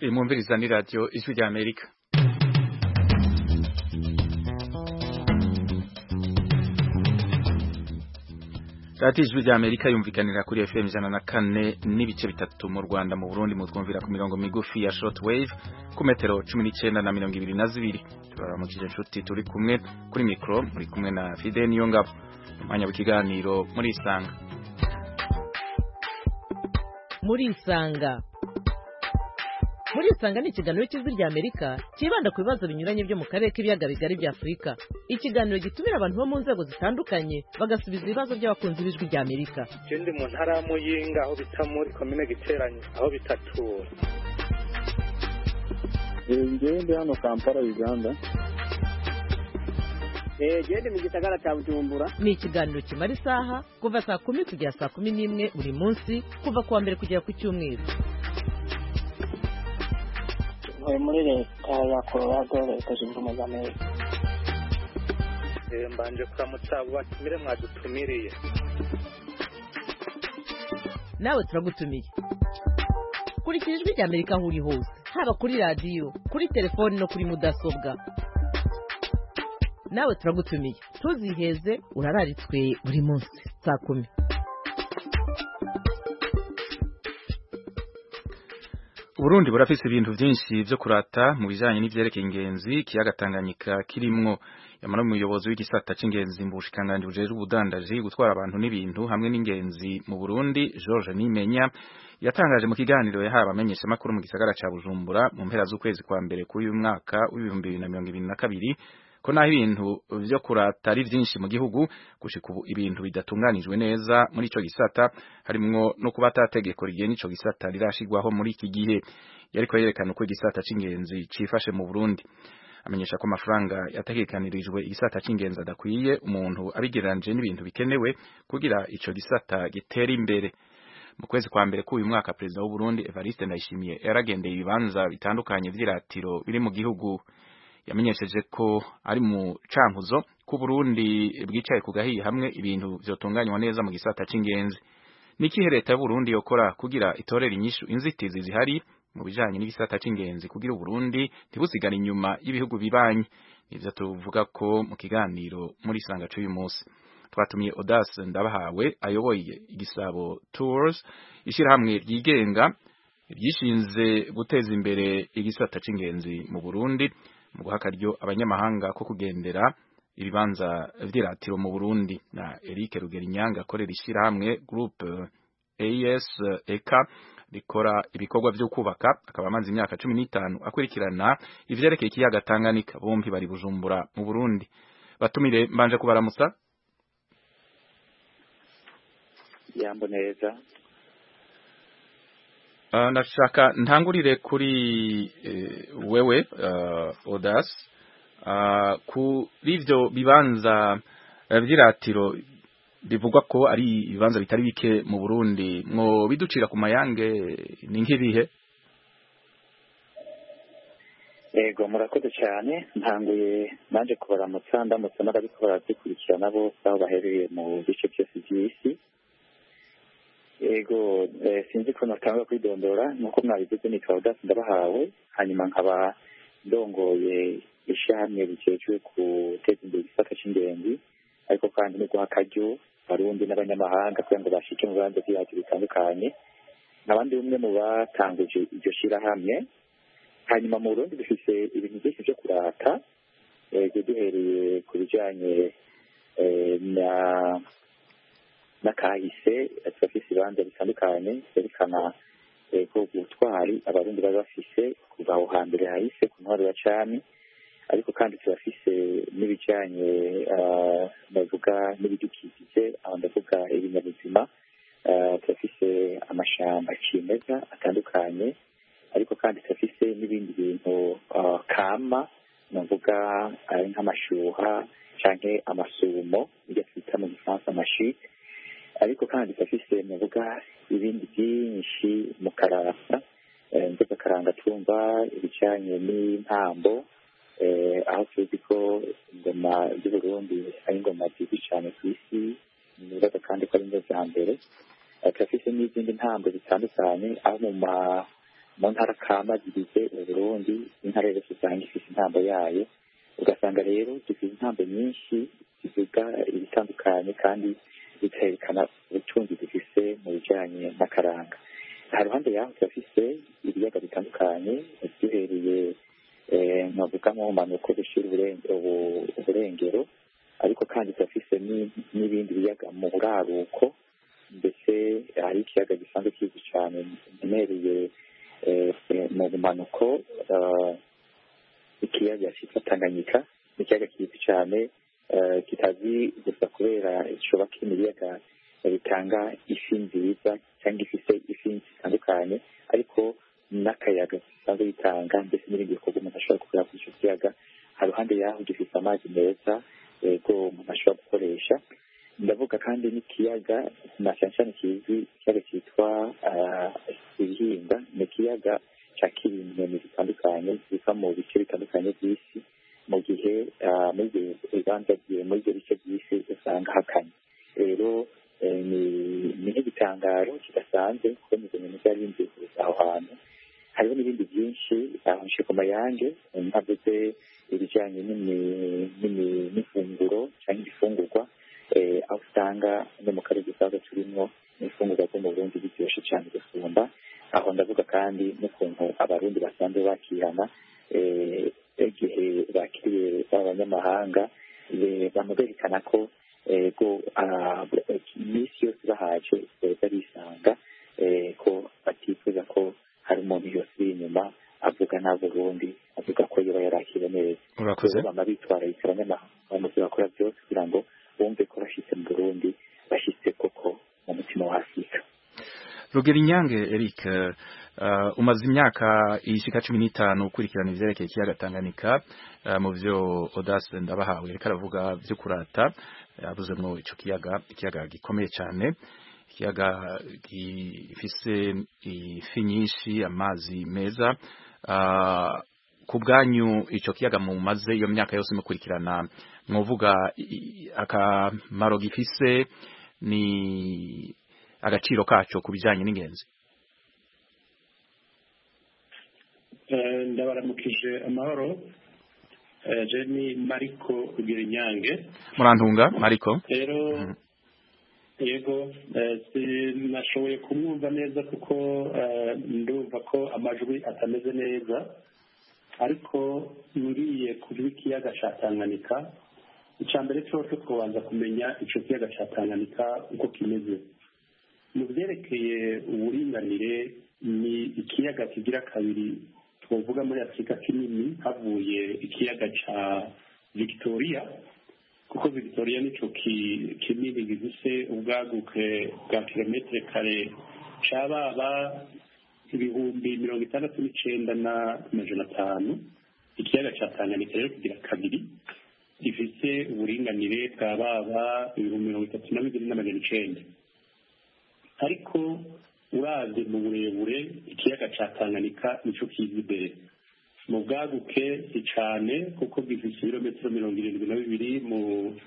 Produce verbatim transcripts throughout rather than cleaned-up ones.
Mwumviriza ni radio Ijwi rya Amerika. Radio Ijwi rya Amerika yumvikanira kuri F M ijana na kane n'ibice bitatu mu Rwanda, mu Burundi mutwumvira ku mirongo migufi ya shortwave ku metero cumi n'icenda na mirongo ibiri na zibiri. Turaramukije inshuti turi kumwe kuri micro, muri kumwe na Fide Niyongabo. Umwanya w'ikiganiro muri Isanga. Muri Isanga. Muri Isanga ni ikiganiro cy'Ijwi rya Amerika kibanda ku bibazo binyuranye byo mu karere k'ibiyaga bigari bya Afurika. Ikiganiro gitumira abantu bo mu nzego zitandukanye bagasubiza ibibazo by'abakunzi b'Ijwi rya Amerika. Ndi mu ntara ya Muyinga aho bita muri commune Giteranyi aho bitatura. Ngende hano Kampala Uganda. Eh gende mu gisagara cya Bujumbura. Ni ikiganiro kimara isaha kuva saa kumi kugera saa kumi n'imwe buri munsi kuva kuwa mbere kugera ku cyumweru. Muri leta ya Colorado leta zunze ubumwe za Amerika. Eh mbanje kuramutsa abo batumire mwadutumiriye. Nawe turagutumiye. Kurikira Ijwi rya Amerika aho uri hose, haba kuri radio, kuri telefone no kuri mudasobwa. Nawe turagutumiye. Tuziheze urararitswe buri munsi saa kumi. Burundi burafise ibintu byinshi byo kurata mu bijanye n'ivyerekeye ingenzi kiyaga Tanganyika kirimwo. Yamara umuyobozi w'igisata c'ingenzi mu bushikanganje bujejwe ubudandaji gutwara abantu n'ibintu hamwe n'ingenzi mu Burundi, George Nimenya yatangaje mu kiganiro yahaye abamenyesha makuru mu gisagara ca Bujumbura mu mpera z'ukwezi kwa mbere k'uyu mwaka w'ibihumbi bibiri na mirongo ibiri na kabiri ko naho ibintu byo kurata ari byinshi mu gihugu, gushika ubu ibintu bidatunganijwe neza muri ico gisata, harimwo no kuba atategeko rigiye n'ico gisata rirashigwaho muri iki gihe. Yariko yerekana uko igisata c'ingenzi cifashe mu Burundi, amenyesha ko amafaranga yategekanirijwe igisata c'ingenzi adakwiye umuntu abigereranje n'ibintu bikenewe kugira ico gisata gitera imbere. Mu kwezi kwa mbere k'uyu mwaka Perezida w'u Burundi Evariste Ndayishimiye yaragendeye ibibanza bitandukanye vy'iratiro biri mu gihugu. Yamenyesheje ko ari mu cankuzo ku Burundi bwicaye ku gahiye hamwe ibintu vyotunganywa neza mu gisata c'ingenzi. Niki leta y'u Burundi yokora kugira itorera inyishu inzitizi zihari mu bijanye n'igisata c'ingenzi kugira u Burundi ntibusigare inyuma y'ibihugu bibanyi. Nivyo tuvuga ko mu kiganiro muri Isanga c'uyu munsi. Twatumiye Audace Ndabahawe ayoboye Igisabo Tours, ishirahamwe ryigenga ryishinze guteza imbere igisata c'ingenzi mu Burundi, mu guha akaryo abanyamahanga ko kugendera ibibanza vy'iratiro mu Burundi. Na Eric Rugerinyanga akorera ishirahamwe Group A S E K rikora ibikorwa vyo kubaka, akaba amaze imyaka cumi n'itanu akurikirana ivyerekeye ikiyaga Tanganyika. Bompi bari Bujumbura mu Burundi. Batumire mbanje kubaramusa. Yambo neza. Uh, ndashaka ntangurire kuri uh, wewe uh, Audace uh, kuri ivyo bibanza uh, vy'iratiro bivugwa ko ari ibibanza bitari bike mu Burundi, mwo biducira ku mayange ni nk'ibihe? Ego murakoze cyane, ntanguye nanje kubaramutsa ndamutse n'abari barakurikirana bose aho bahereye mu bice byose by'isi. Ego eh, sinzi ko natanga kwidondora nuko mwabivuze ni Audace Ndabahawe, hanyuma nkaba ndongoye ishyamwe bicejwe guteza imbere igisata c'ingenzi, ariko kandi no guha akaryo Barundi n'abanyamahanga kugira ngo bashike mu bibanza by'ibiti bitandukanye. N'abandi umwe mu batanguje iryo shirahamwe. Hanyuma mu Burundi dufise ibintu byinshi byo kurata, eh duhereye ku bijanye eh, na nakahise turafise ibibanza bitandukanye byerekana ko ubutwari Abarundi bari bafise kuva aho hambere hahise ku ntwaro ya cami, ariko kandi turafise n'ibijanye bavuga n'ibidukikije, aho ndavuga ibinyabuzima. Turafise amashamba cimeza atandukanye, ariko kandi turafise n'ibindi bintu kama, navuga ari nk'amashuha canke amasumo ibyo twita mu gifaransa amashite, ariko kandi turafise navuga ibindi byinshi mu karanga, nzoga karanga tumva ibijanye n'intambo, aho tuzi ko ingoma z'Uburundi ari ingoma zizwi cyane ku isi, nibaza kandi ko ari inzo za mbere. Turafise n'izindi ntambo zitandukanye, aho mu mu ntara kama zigize uburundi intara yose usanga ifite intambo yayo ugasanga rero dufite intambo nyinshi zivuga ibitandukanye kandi bikerekana ubutunzi dufise mu bijanye n'akaranga aha ruhande yaho turafise ibiyaga bitandukanye duhereye nkavuga mu manuko gushira uburengero ariko kandi turafise n'ibindi biyaga mu buraruko ndetse hari ikiyaga gisanzwe kizwi cyane giherereye mu bumanuko ikiyaga cyitwa Tanganyika n'ikiyaga kizwi cyane kitazi gusa kubera coba kiri mu biyaga bitanga ifi nziza cyangwa ifise ifi zitandukanye ariko n'akayaga gisanzwe bitanga ndetse n'ibindi bikorwa umuntu ashobora gukora kuri icyo kiyaga haruhande yaho gifite amazi meza yego umuntu ashobora gukoresha ndavuga kandi n'ikiyaga na cyane cyane kizwi ikiyaga cyitwa Ibihinda ni ikiyaga cyakira inyoni zitandukanye ziva mu bice bitandukanye by'isi mu gihe muri ibyo bibanza muri ibyo bice by'isi usanga hakanye rero ni nk'igitangaro kidasanzwe kubona izo nyoni zari zinziza aho hantu hariho n'ibindi byinshi ahonje ku mayange ntavuze ibijyanye n'ifunguro cyangwa ifungurwa aho usanga no mu karere dusanzwe turimo n'ifungurwa zo mu Burundi biryoshye cyane gusumba aho ndavuga kandi n'ukuntu abarundi basanzwe bakirana igihe bakiriye abanyamahanga bamuberekana ko iminsi yose bahaje beza bisanga ko batifuza ko hari umuntu yose uri inyuma avuga nta Burundi avuga ko yoba yarakira neza urakoze bama bitwararika abanyamahanga bamuze bakora byose kugira ngo bumve ko bashyitse mu Burundi bashyitse koko mu mutima wa Afurika. Rugerinyange Eric uh, umaze imyaka ishika cumi n'itanu ukurikirana ivyerekeye ikiyaga Tanganyika uh, mu vyo Audace Ndabahawe reka aravuga vyo kurata yavuze uh, ngo ico kiyaga ikiyaga gikomeye cyane ikiyaga gifise ifi nyinshi amazi meza uh, ku bwanyu ico kiyaga mu maze iyo myaka yose mukurikirana mwovuga akamaro gifise ni agaciro kacu kubijanye n'ingenzi. Eh ndabaramukije amahoro. Eh je ni Mariko Rugerinyange. Murantunga Mariko. Rero mm. Yego eh nashoboye kumwumva neza kuko ndumva ko amajwi atameze neza ariko ngiye kuri kiyaga ca Tanganyika icambere cyo twobanza kumenya ico kiyaga ca Tanganyika uko kimeze. Mu byerekeye uburinganire ni ikiyaga kigira kabiri twavuga muri Afurika kinini havuye ikiyaga ca Victoria kuko Victoria nico kinini gifise ubwaguke bwa kilometre kare cababa ibihumbi mirongo itandatu n'icenda na majana atanu. Ikiyaga ca Tanganyika rero kigira kabiri gifise uburinganire bwa baba ibihumbi mirongo itatu na bibiri n'amajana icenda ariko uravye mu burebure ikiyaga ca Tanganyika nico kiza imbere mu bwaguke si cane kuko gifise ibirometero mirongo irindwi na bibiri mu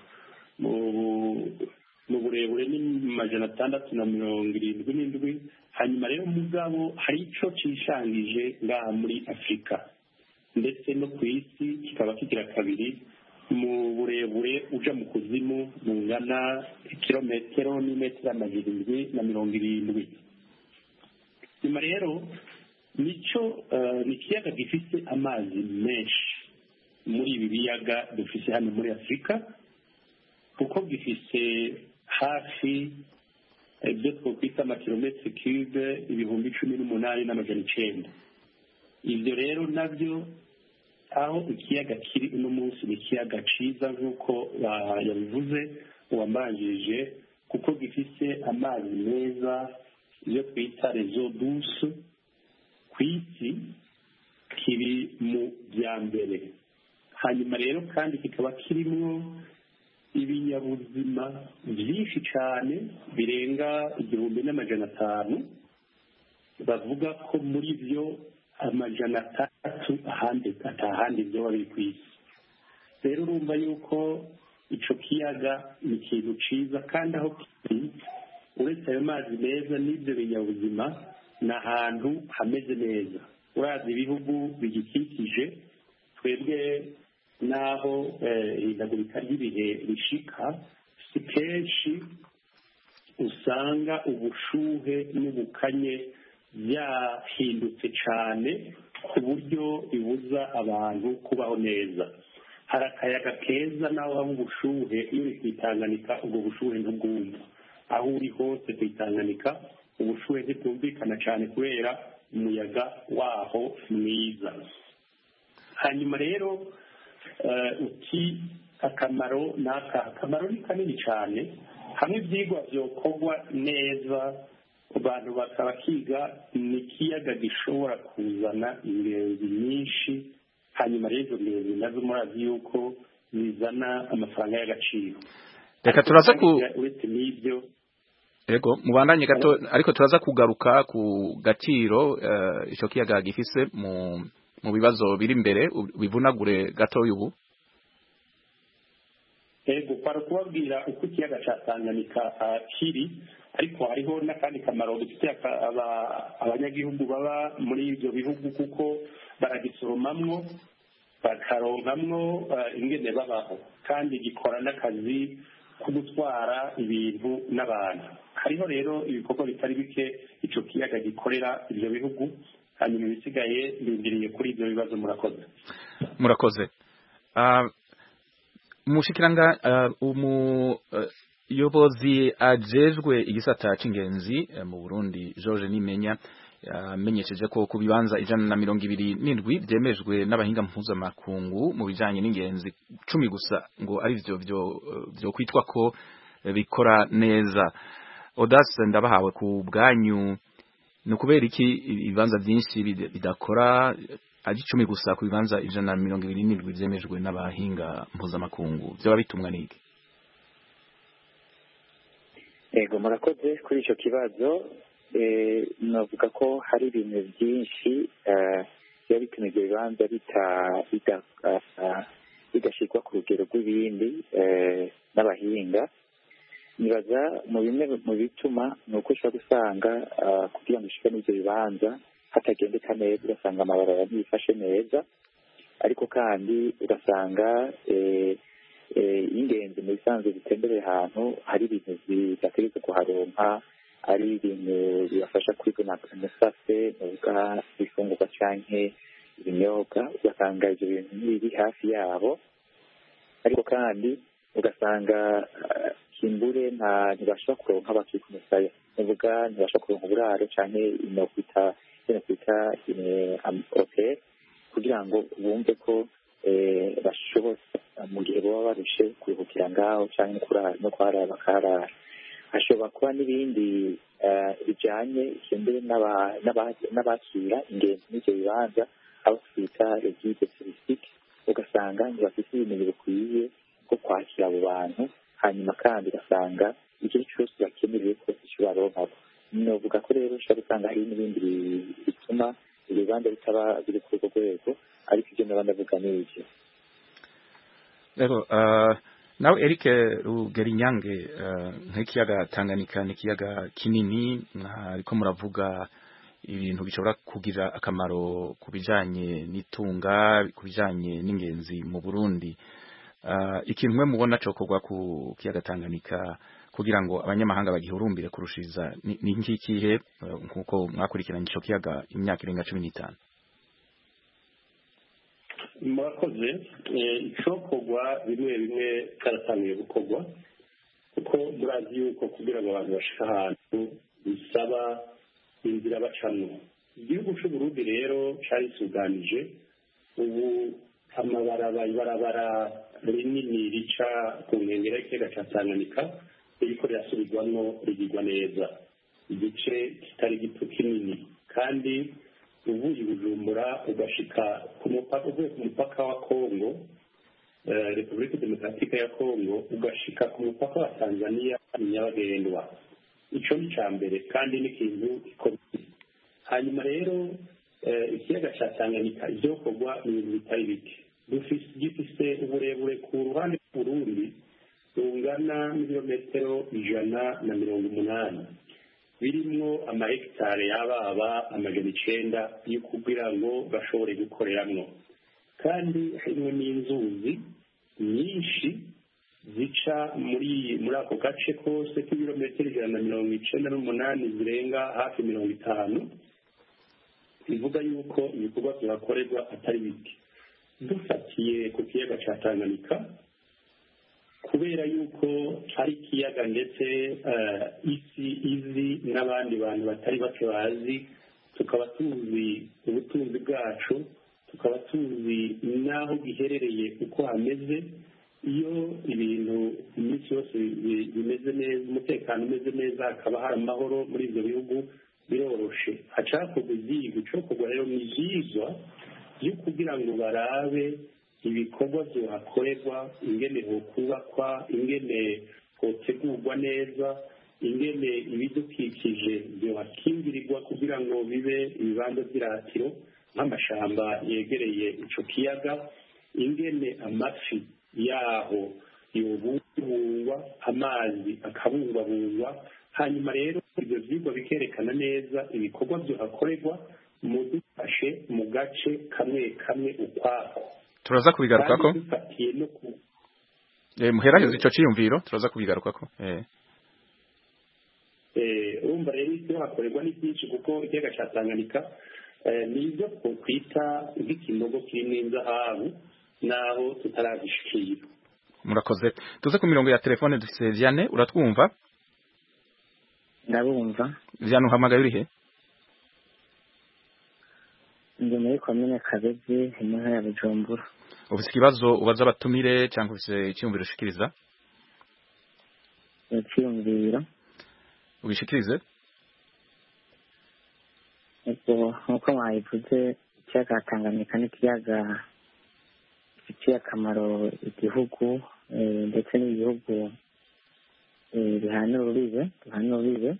mu burebure ni majana atandatu na mirongo irindwi n'indwi hanyuma rero mugabo hari ico cishangije ngaha muri Afurika ndetse no ku isi kikaba kigira kabiri mu burebure uja mu kuzimu bungana kilometero n'imetero amajana indwi na mirongo irindwi. Nyuma rero nico uh, ni ikiyaga gifise amazi menshi muri ibi biyaga dufise hano muri Afurika kuko gifise hafi ibyo twokwita amakilometero cube ibihumbi cumi n'umunani n'amajana icenda. Ivyo rero navyo aho ikiyaga kiri uno munsi ni ikiyaga ciza nk'uko yabivuze uwambanjirije kuko gifise amazi meza iyo twita rezo douce ku isi kiri mu bya mbere. Hanyuma rero kandi kikaba kirimwo ibinyabuzima byinshi cyane birenga igihumbi n'amajana atanu bavuga ko muri byo amajana atatu ahandi atahandi byo bari ku isi. Rero urumva yuko ico kiyaga ni ikintu ciza kandi aho kiri uretse ayo mazi meza n'ibyo binyabuzima ni ahantu hameze neza urazi ibihugu bigikikije twebwe n'aho ihindagurika ry'ibihe rishika si kenshi usanga ubushuhe n'ubukanye byahindutse cyane ku buryo bibuza abantu kubaho neza. hari akayaga keza naho haba ubushuhe iyo uri kwitanganika ubwo bushuhe ntubwumva, aho uri hose kwitanganika ubushuhe ntibwumvikana cyane kubera umuyaga waho mwiza. hanyuma rero uti akamaro n'aka akamaro ni kanini cyane, hamwe ibyigwa byokorwa neza abantu bakaba kiga ni ikiyaga gishobora kuzana ingenzi nyinshi, hanyuma rero ingenzi nazo murazi yuko zizana amafaranga y'agaciro. Reka turaza ku uretse n'ibyo Ego mubandanye gato ariko turaza kugaruka ku gaciro ico uh, kiyaga gifise mu mu bibazo biri imbere bivunagure gato yubu. Ego para kubabwira uko ikiyaga ca Tanganyika uh, kiri, ariko hariho n'akandi kamaro gifite abanyagihugu baba muri ibyo bihugu kuko baragisoromamwo bakaronkamwo uh, ingene babaho, kandi gikora n'akazi ko gutwara ibintu n'abantu. Hariho rero ibikorwa bitari bike ico kiyaga gikorera ibyo bihugu, hanyuma ibisigaye bindiriye kuri ibyo bibazo. Murakoze murakoze uh, mushikiranga uh, umuyobozi uh, ajejwe igisata c'ingenzi uh, mu Burundi George Nimenya yamenyesheje uh, ko ku bibanza ijana na mirongo ibiri n'indwi byemejwe n'abahinga mpuzamakungu mu bijanye n'ingenzi cumi gusa ngo ari byo byo byo kwitwa ko bikora neza. Audace ndabahawe ku bwanyu, ni kubera iki ibibanza byinshi bidakora ari icumi gusa ku bibanza ijana na mirongo ibiri n'indwi byemejwe n'abahinga mpuzamakungu, byaba bitumwa n'iki? Ego murakoze kuri icyo kibazo. Eh, navuga ko hari ibintu byinshi biba bituma ibyo bibanza bidashyirwa ku rugero rw'ibindi n'abahinga. Nibaza mu bimwe mu bituma ni uko ushobora gusanga kugira ngo ushike n'ibyo bibanza hatagendeka neza, ugasanga amabarabara ntibifashe neza, ariko kandi ugasanga ingenzi mu bisanzwe zitembereye ahantu hari ibintu bidategetse kuharonka, ari ibintu bibafasha kwigana amasase n'ubwa ifungurwa canke ibinyobwa, ugasanga ibyo bintu biri hafi yabo, ariko kandi ugasanga kimbure nta ntibashobora kuronka bakika umusaya, nuvuga ntibashobora kuronka uburaro canke ino kwita ino kwita hotel kugira ngo bumve ko bashobora mu gihe baba barushe kuruhukira ngaho canke no kuharara bakarara. Hashobora kuba n'ibindi bijanye kimbure n'abakira ingenzi n'ivyo bibanza abo twita regide touristique, ugasanga ntibafite ibintu bikwiye bwo kwakira abo bantu, hanyuma kandi ugasanga igihe cyose bakenereye ko icyo baronkako. Novuga ko rero ushobora gusanga hari n'ibindi bituma ibibanza bitaba biri ku rwo rwego, ariko ibyo naba ndavuga n'ibyo. Rero nawe Eric Rugerinyange, nk'ikiyaga Tanganyika ni ikiyaga kinini, ariko muravuga ibintu bishobora kugira akamaro ku bijanye n'itunga, ku bijanye n'ingenzi mu Burundi. Uh, ikintu mwe mubona cokorwa ku kiyaga Tanganyika kugira ngo abanyamahanga bagihurumbire kurushiriza ni nkikihe nkuko mwakurikiranye ico kiyaga imyaka irenga cumi n'itanu? Murakoze. Icokorwa bimwe bimwe karatangiye gukorwa, kuko murazi yuko kugira ngo abantu bashika ahantu bisaba inzira bacamwo. Igihugu c'u Burundi rero carisuganije ubu amabarabara ibarabara rinini rica ku nkengera y'ikiyaga ca Tanganyika ririko rirasubirwamwo rigirwa neza, igice kitari gito kinini, kandi uvuye i Bujumbura ugashika ku mupaka, uvuye ku mupaka wa Kongo, Repubulika Demokaratike ya Kongo, ugashika ku mupaka wa Tanzania nyabagendwa. Ico ni ca mbere kandi n'ikintu gikomeye. Hanyuma rero ikiyaga ca Tanganyika ivyokorwa ni ibintu bitari bike. Gifise uburebure ku ruhande rw'Uburundi rungana n'ibirometero ijana na mirongo umunani, birimwo amahegitare y'ababa amajana icenda yo kugira ngo bashobore gukoreramwo, kandi harimo n'inzuzi nyinshi zica muri muri ako gace kose k'ibirometero ijana na mirongo icenda n'umunani zirenga hafi mirongo itanu, bivuga yuko ibikorwa bihakorerwa atari bike. Dufatiye ku kiyaga ca Tanganyika, kubera yuko ari ikiyaga ndetse isi izi n'abandi bantu batari bake bazi, tukaba tuzi ubutunzi bwacu, tukaba tuzi n'aho giherereye uko hameze. Iyo ibintu iminsi yose bimeze neza, umutekano umeze neza, hakaba hari amahoro muri ibyo bihugu, biroroshe. Hacakorwa ivyigwa, icokorwa rero ni ivyigwa byo kugira ngo barabe ibikorwa vyohakorerwa, ingene hokubakwa, ingene hotegurwa neza, ingene ibidukikije vyohakingirirwa kugira ngo bibe ibibanza vy'iratiro nk'amashamba yegereye ico kiyaga, ingene amafi yaho yobungwabungwa, amazi akabungwabungwa. Hanyuma rero ibyo vyigwa bikerekana neza ibikorwa vyohakorerwa mu dufashe mu gace kamwe kamwe ukwako. Turaza kubigarukako no ku... eh muheraheza ico ciyumviro, turaza kubigarukako. eh eh urumva rero ivyo hakorerwa ni byinshi, kuko ikiyaga ca Tanganyika nivyo kwita nk'ikinogo kirimo inzahabu naho tutaragishikira. Murakoze. Tuze ku mirongo ya telefone dufise Vianney, uratwumva? Ndabumva. Vianney uhamagaye urihe? Ndi muri komine Kabezi mu ntara ya Bujumbura. Ufise ikibazo ubaza abatumire cyangwa ufise icyumviro ushikiriza? Icyumviro. Ubishikirize? Ego nkuko mwabivuze, ikiyaga Tanganyika n'ikiyaga gifitiye akamaro igihugu ndetse n'ibihugu bihana urubibe bihana urubibe.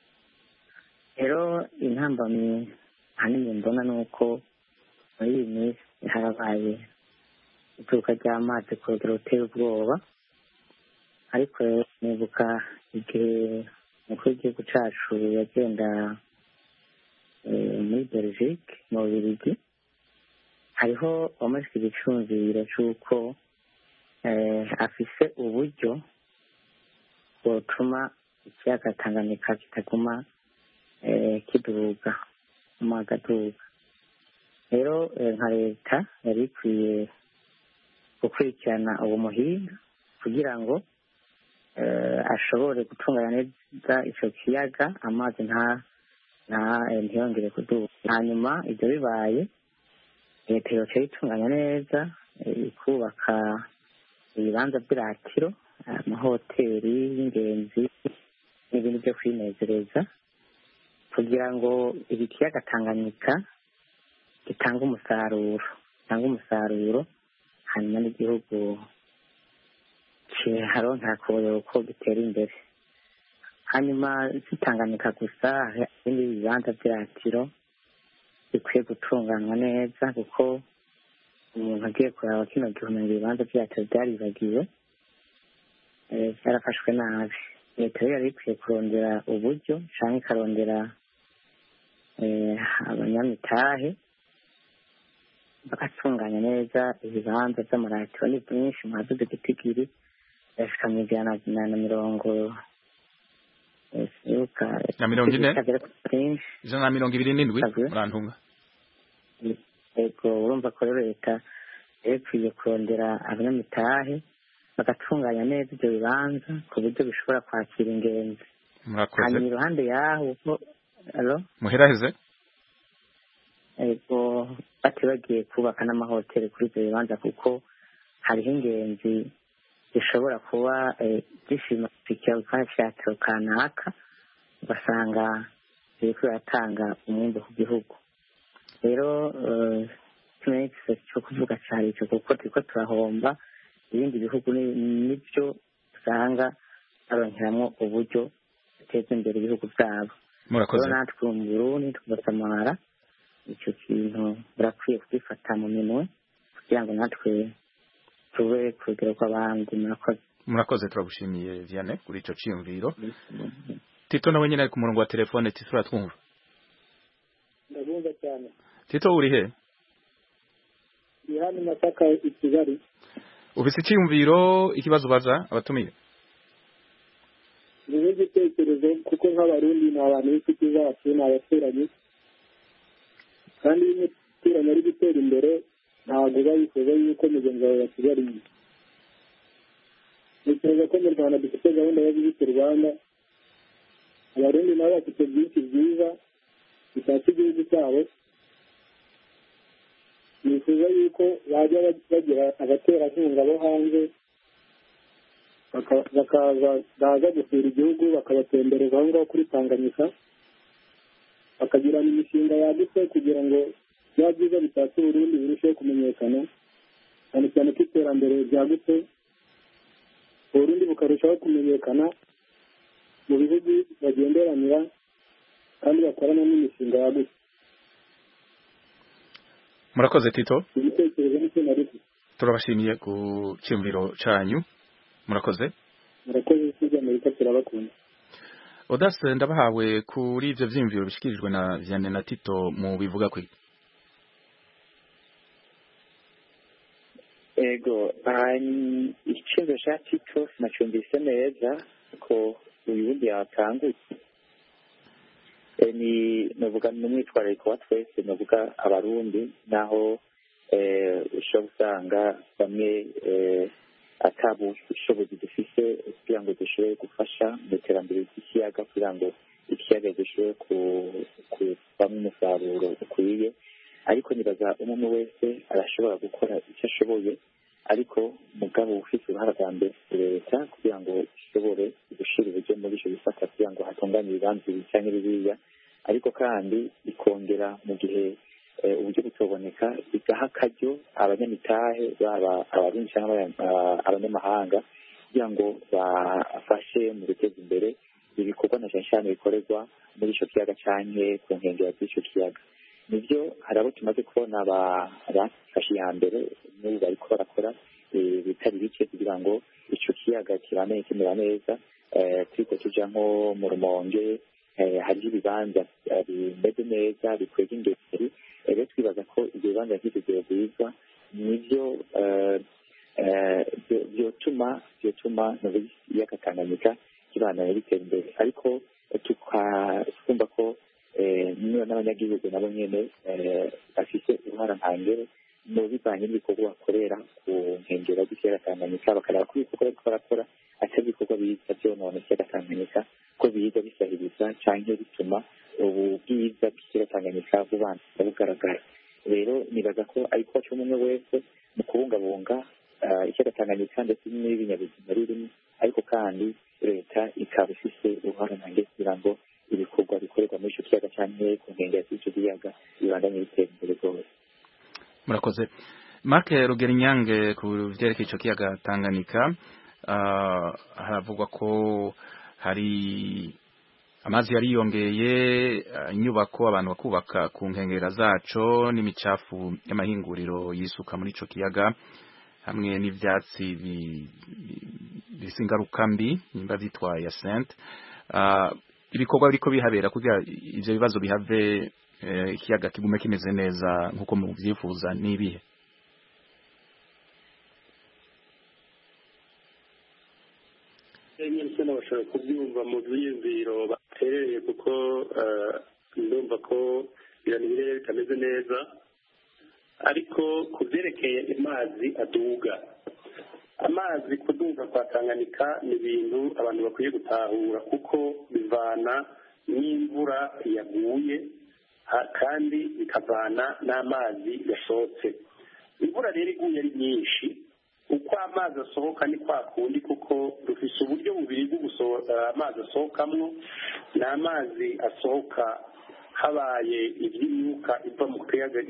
Rero intambamyi ahanini mbona ni uko muri iyi minsi harabaye ituruka ry'amazi ku rugero ruteye ubwoba, ariko rero nibuka igihe umukuru w'igihugu cacu yagenda muri Belgique mu Bubiligi, hariho wamashika igicumviro c'uko afise uburyo bwotuma ikiyaga Tanganyika kitaguma kiduga umagaduga. Rero nka leta yari ikwiye gukurikirana uwo muhinga kugira ngo ashobore gutunganya neza ico kiyaga, amazi nta ntiyongere kuduga. Hanyuma ibyo bibaye, leta yoca yitunganya neza, ikubaka ibibanza by'iratiro, amahoteli y'ingenzi n'ibindi byo kwinezereza, kugira ngo iki kiyaga Tanganyika gitange umusaruro gitange umusaruro hanyuma n'igihugu kiharonka ko gitera imbere. Hanyuma si Tanganyika gusa, ibindi bibanza by'iratiro bikwiye gutunganywa neza, kuko umuntu agiye kuraba kino gihe umenga ibibanza by'iratiro byaribagiwe, byarafashwe nabi. Leta rero yari ikwiye kurondera uburyo canke ikarondera abanyamitahe bagatunganya neza ibibanza by'amaratiro. Ni byinshi, mwaduze gitigiri yashika mu ijana na mirongo na mirongo ine ijana na mirongo ibiri n'indwi murantunga. Ego urumva ko rero leta yakwiye kurondera abanyamitahe bagatunganya neza ibyo bibanza ku buryo bishobora kwakira ingenzi. Hanyuma iruhande yaho alo muheraheze ego bati bagiye kubaka n'amahoteli kuri ibyo bibanza, kuko hariho ingenzi zishobora kuba zishima ikiyaga cyatiro kanaka, ugasanga biriko biratanga umwimbu ku gihugu. Rero ikimenyetso cyo kuvuga cyari icyo, kuko turiko turahomba, ibindi bihugu nibyo usanga baronkeramwo uburyo guteza imbere ibihugu byabo. Murakoze. Rero natwe mu Burundi tugasamara icyo kintu burakwiye kubifata mu minwe kugira ngo natwe tube ku rugero rw'abandi. Murakoze. Murakoze, turagushimiye Vianney kuri ico ciyumviro. Tito nawe nyine ari ku murongo wa telefone. Tito uratwumva? ndabumva cyane. Tito uri he? Ni hano Masaka i Kigali. Ufise icyumviro ikibazo baza abatumiye? Ni igitekerezo kuko nk'abarundi ni abantu b'inshuti zacu ni abaturanyi kandi iyo umuturanyi ari gutera imbere ntabwo uba yifuza yuko mugenzi wawe yasigara inyuma. Ntekereza ko mu Rwanda dufite gahunda yo gushyigikira u Rwanda. Abarundi nabo bafite byinshi byiza bitatse igihugu cyabo. Nifuza yuko bajya bagira abaterankunga bo hanze bakaza baza gusura igihugu bakabatembereza aho ngaho kuri Tanganyika bakagirana imishinga yagutse kugira ngo bya byiza bitatse Burundi birusheho kumenyekana cyane cyane ko iterambere ryagutse Burundi bukarushaho kumenyekana mu bihugu bagenderanira kandi bakorana n'imishinga yagutse. Murakoze Tito. Igitekerezo n'icyo nari turabashimiye ku cyumviro cyanyu. Murakoze. Murakoze cyane Amerika turabakunda. Odase ndabahawe kuri ivyo vyimviro bishikirijwe na Vianney na Tito mu bivuga kwi. Ego, um, ikibazo cya Tito sinacyumvise neza ko uyundi yatangutse. E, ni novuga n'umwitwarariko wa twese novuga abarundi naho eh ushobora gusanga bamwe eh atabu ubushobozi dufise kugira ngo dushobore gufasha mu iterambere ry'ikiyaga kugira ngo ikiyaga gishobore kuvamo umusaruro ukwiye, ariko nibaza umwe wese arashobora gukora icyo ashoboye, ariko mugabo ufite uruhara rwa mbere leta kugira ngo ishobore gushyira uburyo muri icyo gisata kugira ngo hatunganye ibibanza ibi cyangwa biriya, ariko kandi ikongera mu gihe uburyo butoboneka igaha akaryo abanyamitahe baba abarundi cyangwa abanyamahanga kugira ngo bafashe mu guteza imbere ibikorwa na cyane cyane bikorerwa muri icyo kiyaga cyane ku nkengero z'icyo kiyaga. Nibyo hari abo tumaze kubona bafashe iya mbere n'ubu bariko barakora bitari bike kugira ngo icyo kiyaga kirame kimera neza. Turiko tuja nko mu Rumonge hariho ibibanza bimeze neza bikwega ingeri, rero twibaza ko ibyo bibanza nk'ibyo byiza nibyo byotuma byotuma ikiyaga Tanganyika kibandanya bitera imbere, ariko tukumva ko n'abanyagihugu nabo nyene bafite uruhara ntangere mu bivanye n'ibikorwa bakorera ku nkengero z'ikiyaga Tanganyika, bakareba ko ibikorwa bariko barakora atari ibikorwa biza byonona ikiyaga Tanganyika, ko biza bisahiriza canke bituma ubu bwiza bw'ikiyaga Tanganyika bubanza bugaragara. Rero nibaza ko ariko cyo umwe wese mu kubungabunga ikiyaga Tanganyika ndetse n'ibinyabuzima birimo, ariko kandi leta ikaba ifise uruhara ntangere kugira ngo ibikorwa bikorerwa muri icyo kiyaga cyane ku nkengero z'icyo kiyaga bibandanye bitera imbere rwose. Murakoze. Mark Rugerinyange ku vyerekeye icyo kiyaga Tanganyika, uh, haravugwa ko hari amazi yariyongeye, inyubako abantu bakubaka ku nkengera zaco n'imicafu y'amahinguriro yisuka muri ico kiyaga hamwe n'ivyatsi bisingaruka mbi nimba vyitwa Hyacinthe. Uh, ibikorwa biriko bihabera kugira ivyo bibazo bihave ikiyaga eh, kigume kimeze neza nkuko mu vyifuza nibihe? nyine bashobora kubyumva mu byiyumviro batereye kuko ndumva ko ibintu bitameze neza, ariko ku byerekeye amazi aduga, amazi kuduga kwa Tanganyika ni ibintu abantu bakwiye gutahura kuko bivana n'imvura yaguye kandi bikavana n'amazi yasohotse. Imvura rero iguye ari nyinshi, uko amazi asohoka ni kwa kundi, kuko dufise uburyo bubiri bwo gusohora amazi asohokamwo. ni amazi asohoka habaye iby'imyuka iva mu kiyaga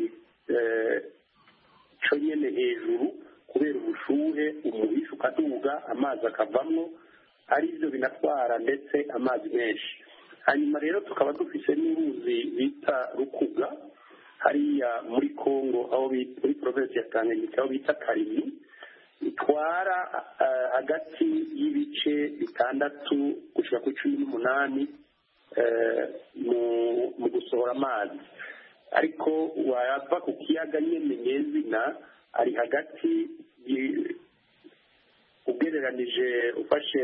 cyo nyene hejuru kubera ubushuhe, umuhisha ukaduga amazi akavamwo, ari byo binatwara ndetse amazi menshi. Hanyuma rero tukaba dufise n'uruzi bita Rukuga hariya muri Kongo, aho muri province ya Tanganyika, aho bita Karimi, itwara hagati y'ibice bitandatu gushika ku cumi n'umunani mu gusohora amazi ariko wava ku kiyaga nyine nyezina ari hagati ugereranije ufashe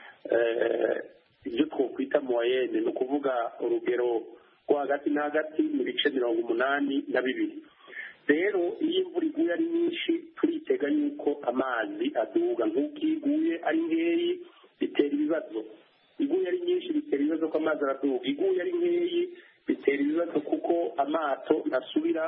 ibyo twokwita moyenne ni ukuvuga urugero rwo hagati na hagati mu bice mirongo umunani na bibiri rero iyo imvura iguye ari nyinshi turitega yuko amazi aduga nk'uko iguye ari nkeyi bitera ibibazo iguye ari nyinshi bitera ibibazo ko amazi araduga iguye ari nkeyi bitera ibibazo kuko amato ntasubira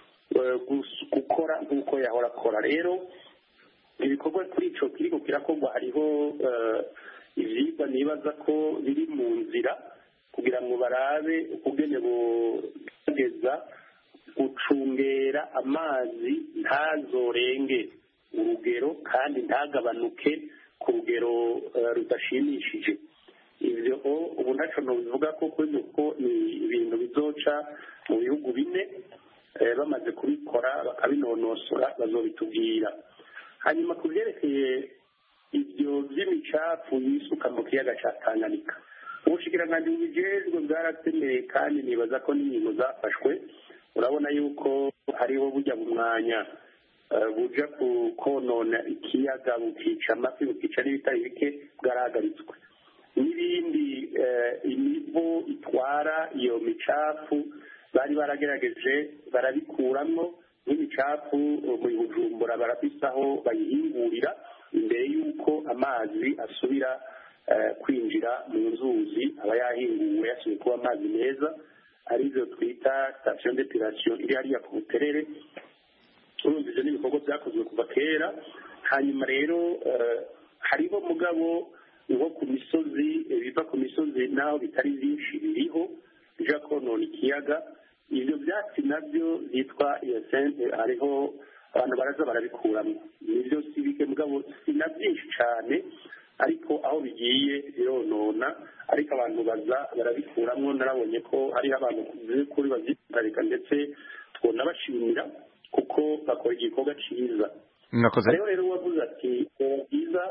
gukora nk'uko yahora akora rero ibikorwa kuri icyo kiriko kirakorwa hariho ivyigwa nibaza ko biri mu nzira kugira ngo barabe ukugene bugeza gucungera amazi ntazorenge urugero kandi ntagabanuke ku rugero rudashimishije ivyo ubu ntaco nobivuga ko ko ni ibintu bizoca mu bihugu bine bamaze kubikora bakabinonosora bazobitubwira hanyuma ku byerekeye ibyo by'imicafu yisuka mu kiyaga cya Tanganyika ubushikiranganji bubijejwe bwaratemeye kandi nibaza ko n'ingingo zafashwe urabona yuko hariho bujya mu mwanya buja konona ikiyaga bukica amafi bukica n'ibitari bike bwarahagaritswe n'ibindi imivo itwara iyo micafu bari baragerageje barabikuramwo n'imicafu mu Bujumbura barafisaho bayihingurira imbere y'uko amazi asubira kwinjira mu nzuzi aba yahinguwe yasubiye kuba amazi meza arizo twita station d'epilation iri hariya ku Buterere urumva ivyo n'ibikorwa byakozwe kuva kera hanyuma rero hariho mugabo nko ku misozi biva ku misozi naho bitari byinshi biriho bija konona ikiyaga ibyo byatsi nabyo byitwa iyosente hariho abantu baraza barabikuramo nibyo si bike mugabo si na byinshi cyane ariko aho bigiye bironona ariko abantu baza barabikuramwo narabonye ko hariho abantu kuri bazitwarika ndetse twona bashimira kuko bakora igikorwa cyiza rero rero wavuze ati byiza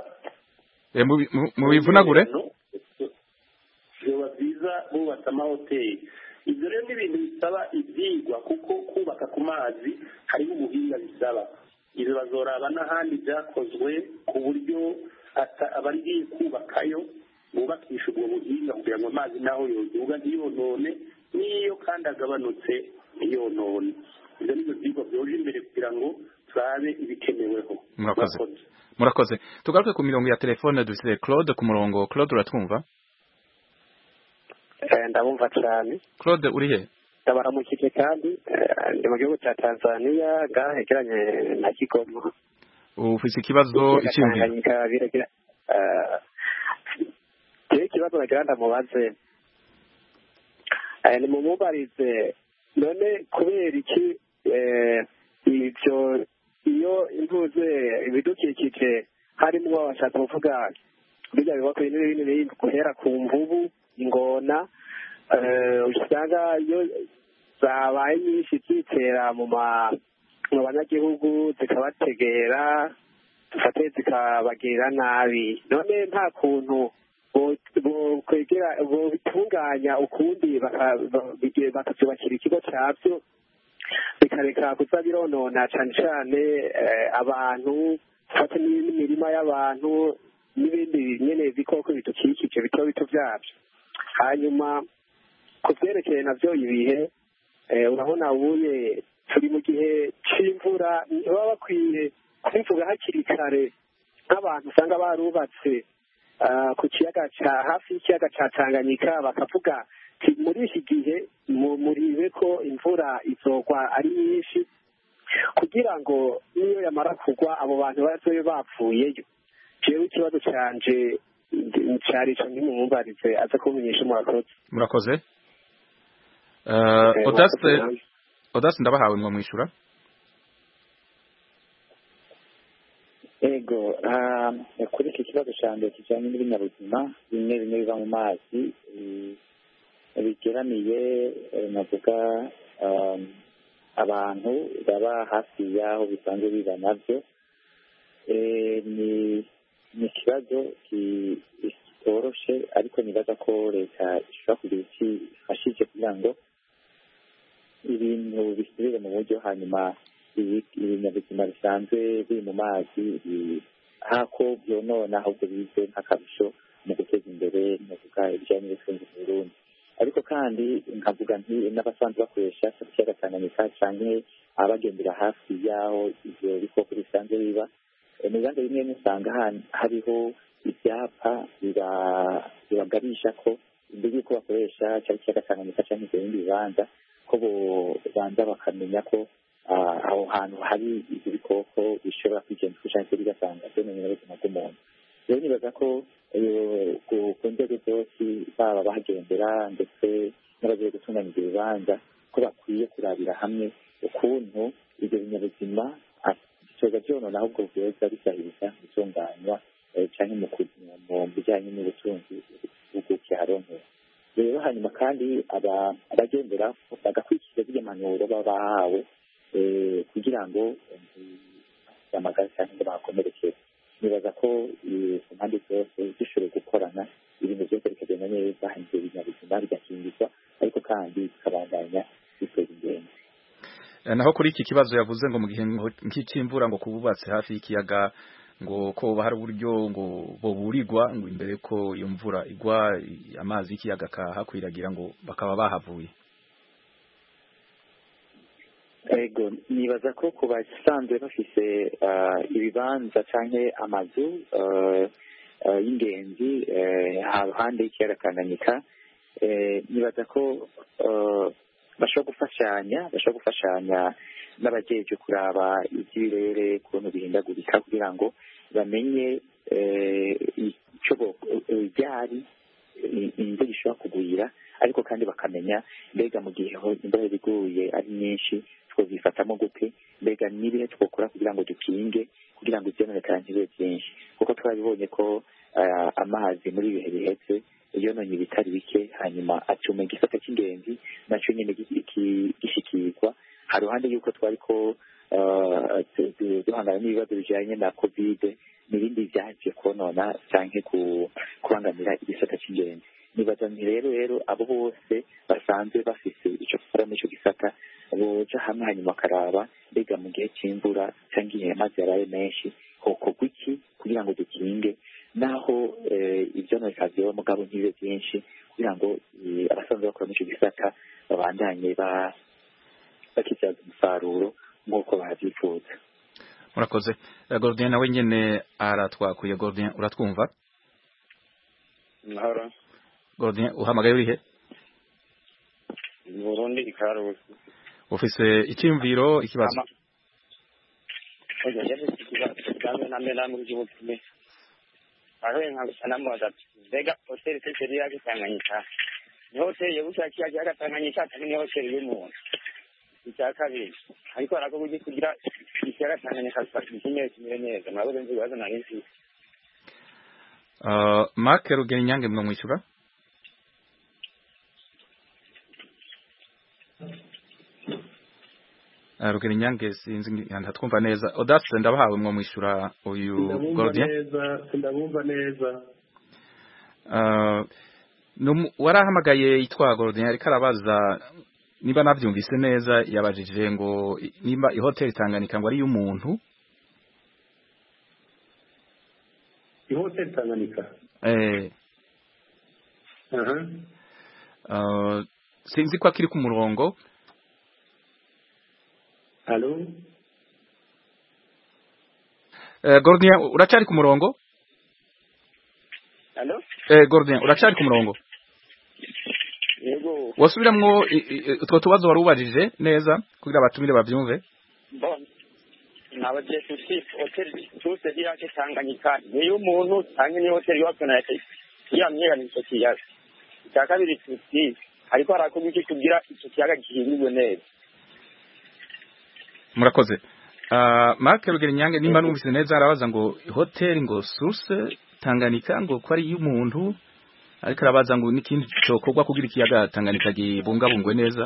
mu bivunagure byoba byiza bubatse amahoteli ibyo rero ni ibintu bisaba ibyigwa kuko kubaka ku mazi hariho ubuhinga bisaba ibyo bazoraba n'ahandi byakozwe ku buryo abari kubakayo bubakisha ubwo buhinga kugira ngo amazi naho yoduga ntiyonone n'iyo kandi agabanutse ntiyonone ibyo ni byo byigwa byoje imbere kugira ngo turabe ibikeneweho murakoze murakoze tugaruke ku mirongo ya telefone dufite Claude ku murongo Claude uratwumva ndabumva cyane Claude uri he ndabaramukije kandi ndi mu gihugu cya Tanzania gahegeranye na Kigoma ufite ikibazo icyumviro biragira eh ikibazo nagira ndamubaze ni mumubarize none kubera iki ibyo iyo impuze ibidukikije harimo abashaka kuvuga bijya bibako ibintu binini guhera ku mvubu ingona usanga iyo zabaye nyinshi zitera mu banyagihugu zikabategera dufate zikabagirira nabi none nta kuntu bokwegera bitunganya ukundi bakazubakira ikigo cyabyo bikareka kuza bironona cyane cyane abantu dufate n'imirima y'abantu n'ibindi nyene bikoko bidukikije bito bito byabyo hanyuma ku byerekeye navyo ibihe urabona ubuye turi mu gihe c'imvura baba bakwiye kubivuga hakiri kare nk'abantu usanga barubatse ku kiyaga ca hafi y'ikiyaga ca Tanganyika bakavuga muri iki gihe muribe ko imvura izogwa ari nyinshi kugira ngo niyo yamara kugwa abo bantu bazobe bapfuyeyo jewe ikibazo canje cari ico nkimumubarize aza kumenyesha murakoze murakoze Odaste Odaste ndabahawe mwo mwishura ego kuri iki kibazo cyanjye kijyanye n'ibinyabuzima bimwe bimwe biva mu mazi bigeramiye navuga abantu baba hafi y'aho bisanzwe biba nabyo ni ni ikibazo bitoroshe ariko nibaza ko leta ishobora kugira iki ifashije kugira ngo ibintu bisubire mu buryo hanyuma ibinyabuzima bisanzwe biri mu mazi hako byonona ahubwo bize nk'akarusho mu guteza imbere mu kuvuga ibijyanye n'ubutunzi mu Burundi. Ariko kandi nkavuga nti n'abasanzwe bakoresha ikiyaga Tanganyika canke abagendera hafi y'aho ivyo bikoko bisanzwe biba mu bibanza bimwe usanga hariho ibyapa bibagarisha ko imbere y'uko bakoresha cyangwa ikiyaga Tanganyika canke ibindi bibanza ko bobanza bakamenya ko aho hantu hari ibyo bikoko bishobora kwigenza cyangwa bigasanga byononera ubuzima bw'umuntu. Rero nibaza ko ku nzego zose baba bahagendera ndetse n'abagiye gutunganya ibyo bibanza ko bakwiye kurabira hamwe ukuntu ibyo binyabuzima bitoza byonona ahubwo byoza bisahiriza gutunganywa cyangwa mu bijyanye n'ubutunzi bw'ubukerarugendo. Rero hanyuma kandi abagendera bagakurikiza ziriya mpanuro baba bahawe kugira ngo amagara cyangwa ngo bahakomerekere. Nibaza ko ku mpande zose zishoboye gukorana ibintu byose bikagenda neza ibyo binyabuzima bigakingirwa ariko kandi bikabandanya biteza imbere. Naho kuri iki kibazo yavuze ngo mu gihe nk'icimvura ngo kububatse hafi y'ikiyaga ngo ko hari uburyo ngo boburirwa ngo imbere ko iyo mvura igwa amazi y'ikiyaga kahakwiragira ngo bakaba bahavuye. Ego nibaza ko ku basanzwe bafise ibibanza canke amazu y'ingenzi haruhande y'ikiyaga Tanganyika nibaza ko bashobora gufashanya bashobora gufashanya n'abajeje kuraba iby'ibirere kuntu bihindagurika kugira ngo bamenye ico byari imvura ishobora kugwira ariko kandi bakamenya mbega mu gihe imvura iguye ari nyinshi twozifatamo gute mbega n'ibihe twokora kugira ngo dukinge kugira ngo ivyononekara ntibibe byinshi kuko twabibonye ko amazi muri ibihe bihetse yononye ibitari bike hanyuma acuma igisata cy'ingenzi naco nyene gishikirwa haruhande yuko twari ko duhangana n'ibibazo bijanye na covid n'ibindi vyaje konona canke kubangamira igisata cy'ingenzi. Nibaza nti rero rero abo bose basanzwe bafise ico gukora muri ico gisata boja hamwe hanyuma bakaraba mbega mu gihe c'imvura canke igihe amazi yaraye menshi hokorwa iki kugira ngo dukinge naho ivyononekara vyoba mugabo ntibibe vyinshi kugira ngo abasanzwe bakora muri ico gisata babandanye bakivyaza umusaruro nk'uko bavyifuza. Murakoze. Gordien nawe nyene aratwakuye. Gordien uratwumva? Mahoro. Gordien uhamagaye urihe? Burundi ikarusi. Ufise icyumviro ikibazo? Oya yari ikibazo kandi namena mu gihugu. Aho nka namubaza mbega hoteli tete yake Tanganyika. Ni hoteli y'ubushaki yake Tanganyika kandi ni hoteli y'umuntu. Icya kabiri ariko arako kugira ikiyaga Tanganyika kimwe kimwe neza nabo benzi baza na nisi. Uh, Mark Rugeri Nyange mno mwishyura? Uh, Rugeri Nyange sinzi ntatwumva neza. Odatse ndabahawe mwo mwishyura uyu Gordien? Neza, ndabumva neza. Uh, no warahamagaye yitwa Gordien ariko arabaza niba navyumvise neza yabajije ngo nimba ihoteli Tanganyika ngo ari y'umuntu. Ihoteli Tanganyika? Eh. Aha. Uh, sinzi ko akiri ku murongo. Allo? Eh, Gordien uracari ku murongo? Allo? Eh, Gordien uracari ku murongo? Yego. Wasubiramwo utwo tubazo wari ubajije neza kugira abatumire bavyumve? Bon. Nabaje tusi hoteli tusi yake Tanganyika ni y'umuntu cyangwa ni hoteli y'abana yake yamyera ni cyo kiyaga. Cyakabiri tusi ariko arakubiki kugira icyo kiyaga gihindurwe neza. Murakoze. Uh, Mark Rugeri Nyange nimba numvise neza arabaza ngo hoteli ngo Source Tanganyika ngo ko ari y'umuntu ariko arabaza ngo n'ikindi cyokorwa kugira ikiyaga Tanganyika gibungabungwe neza.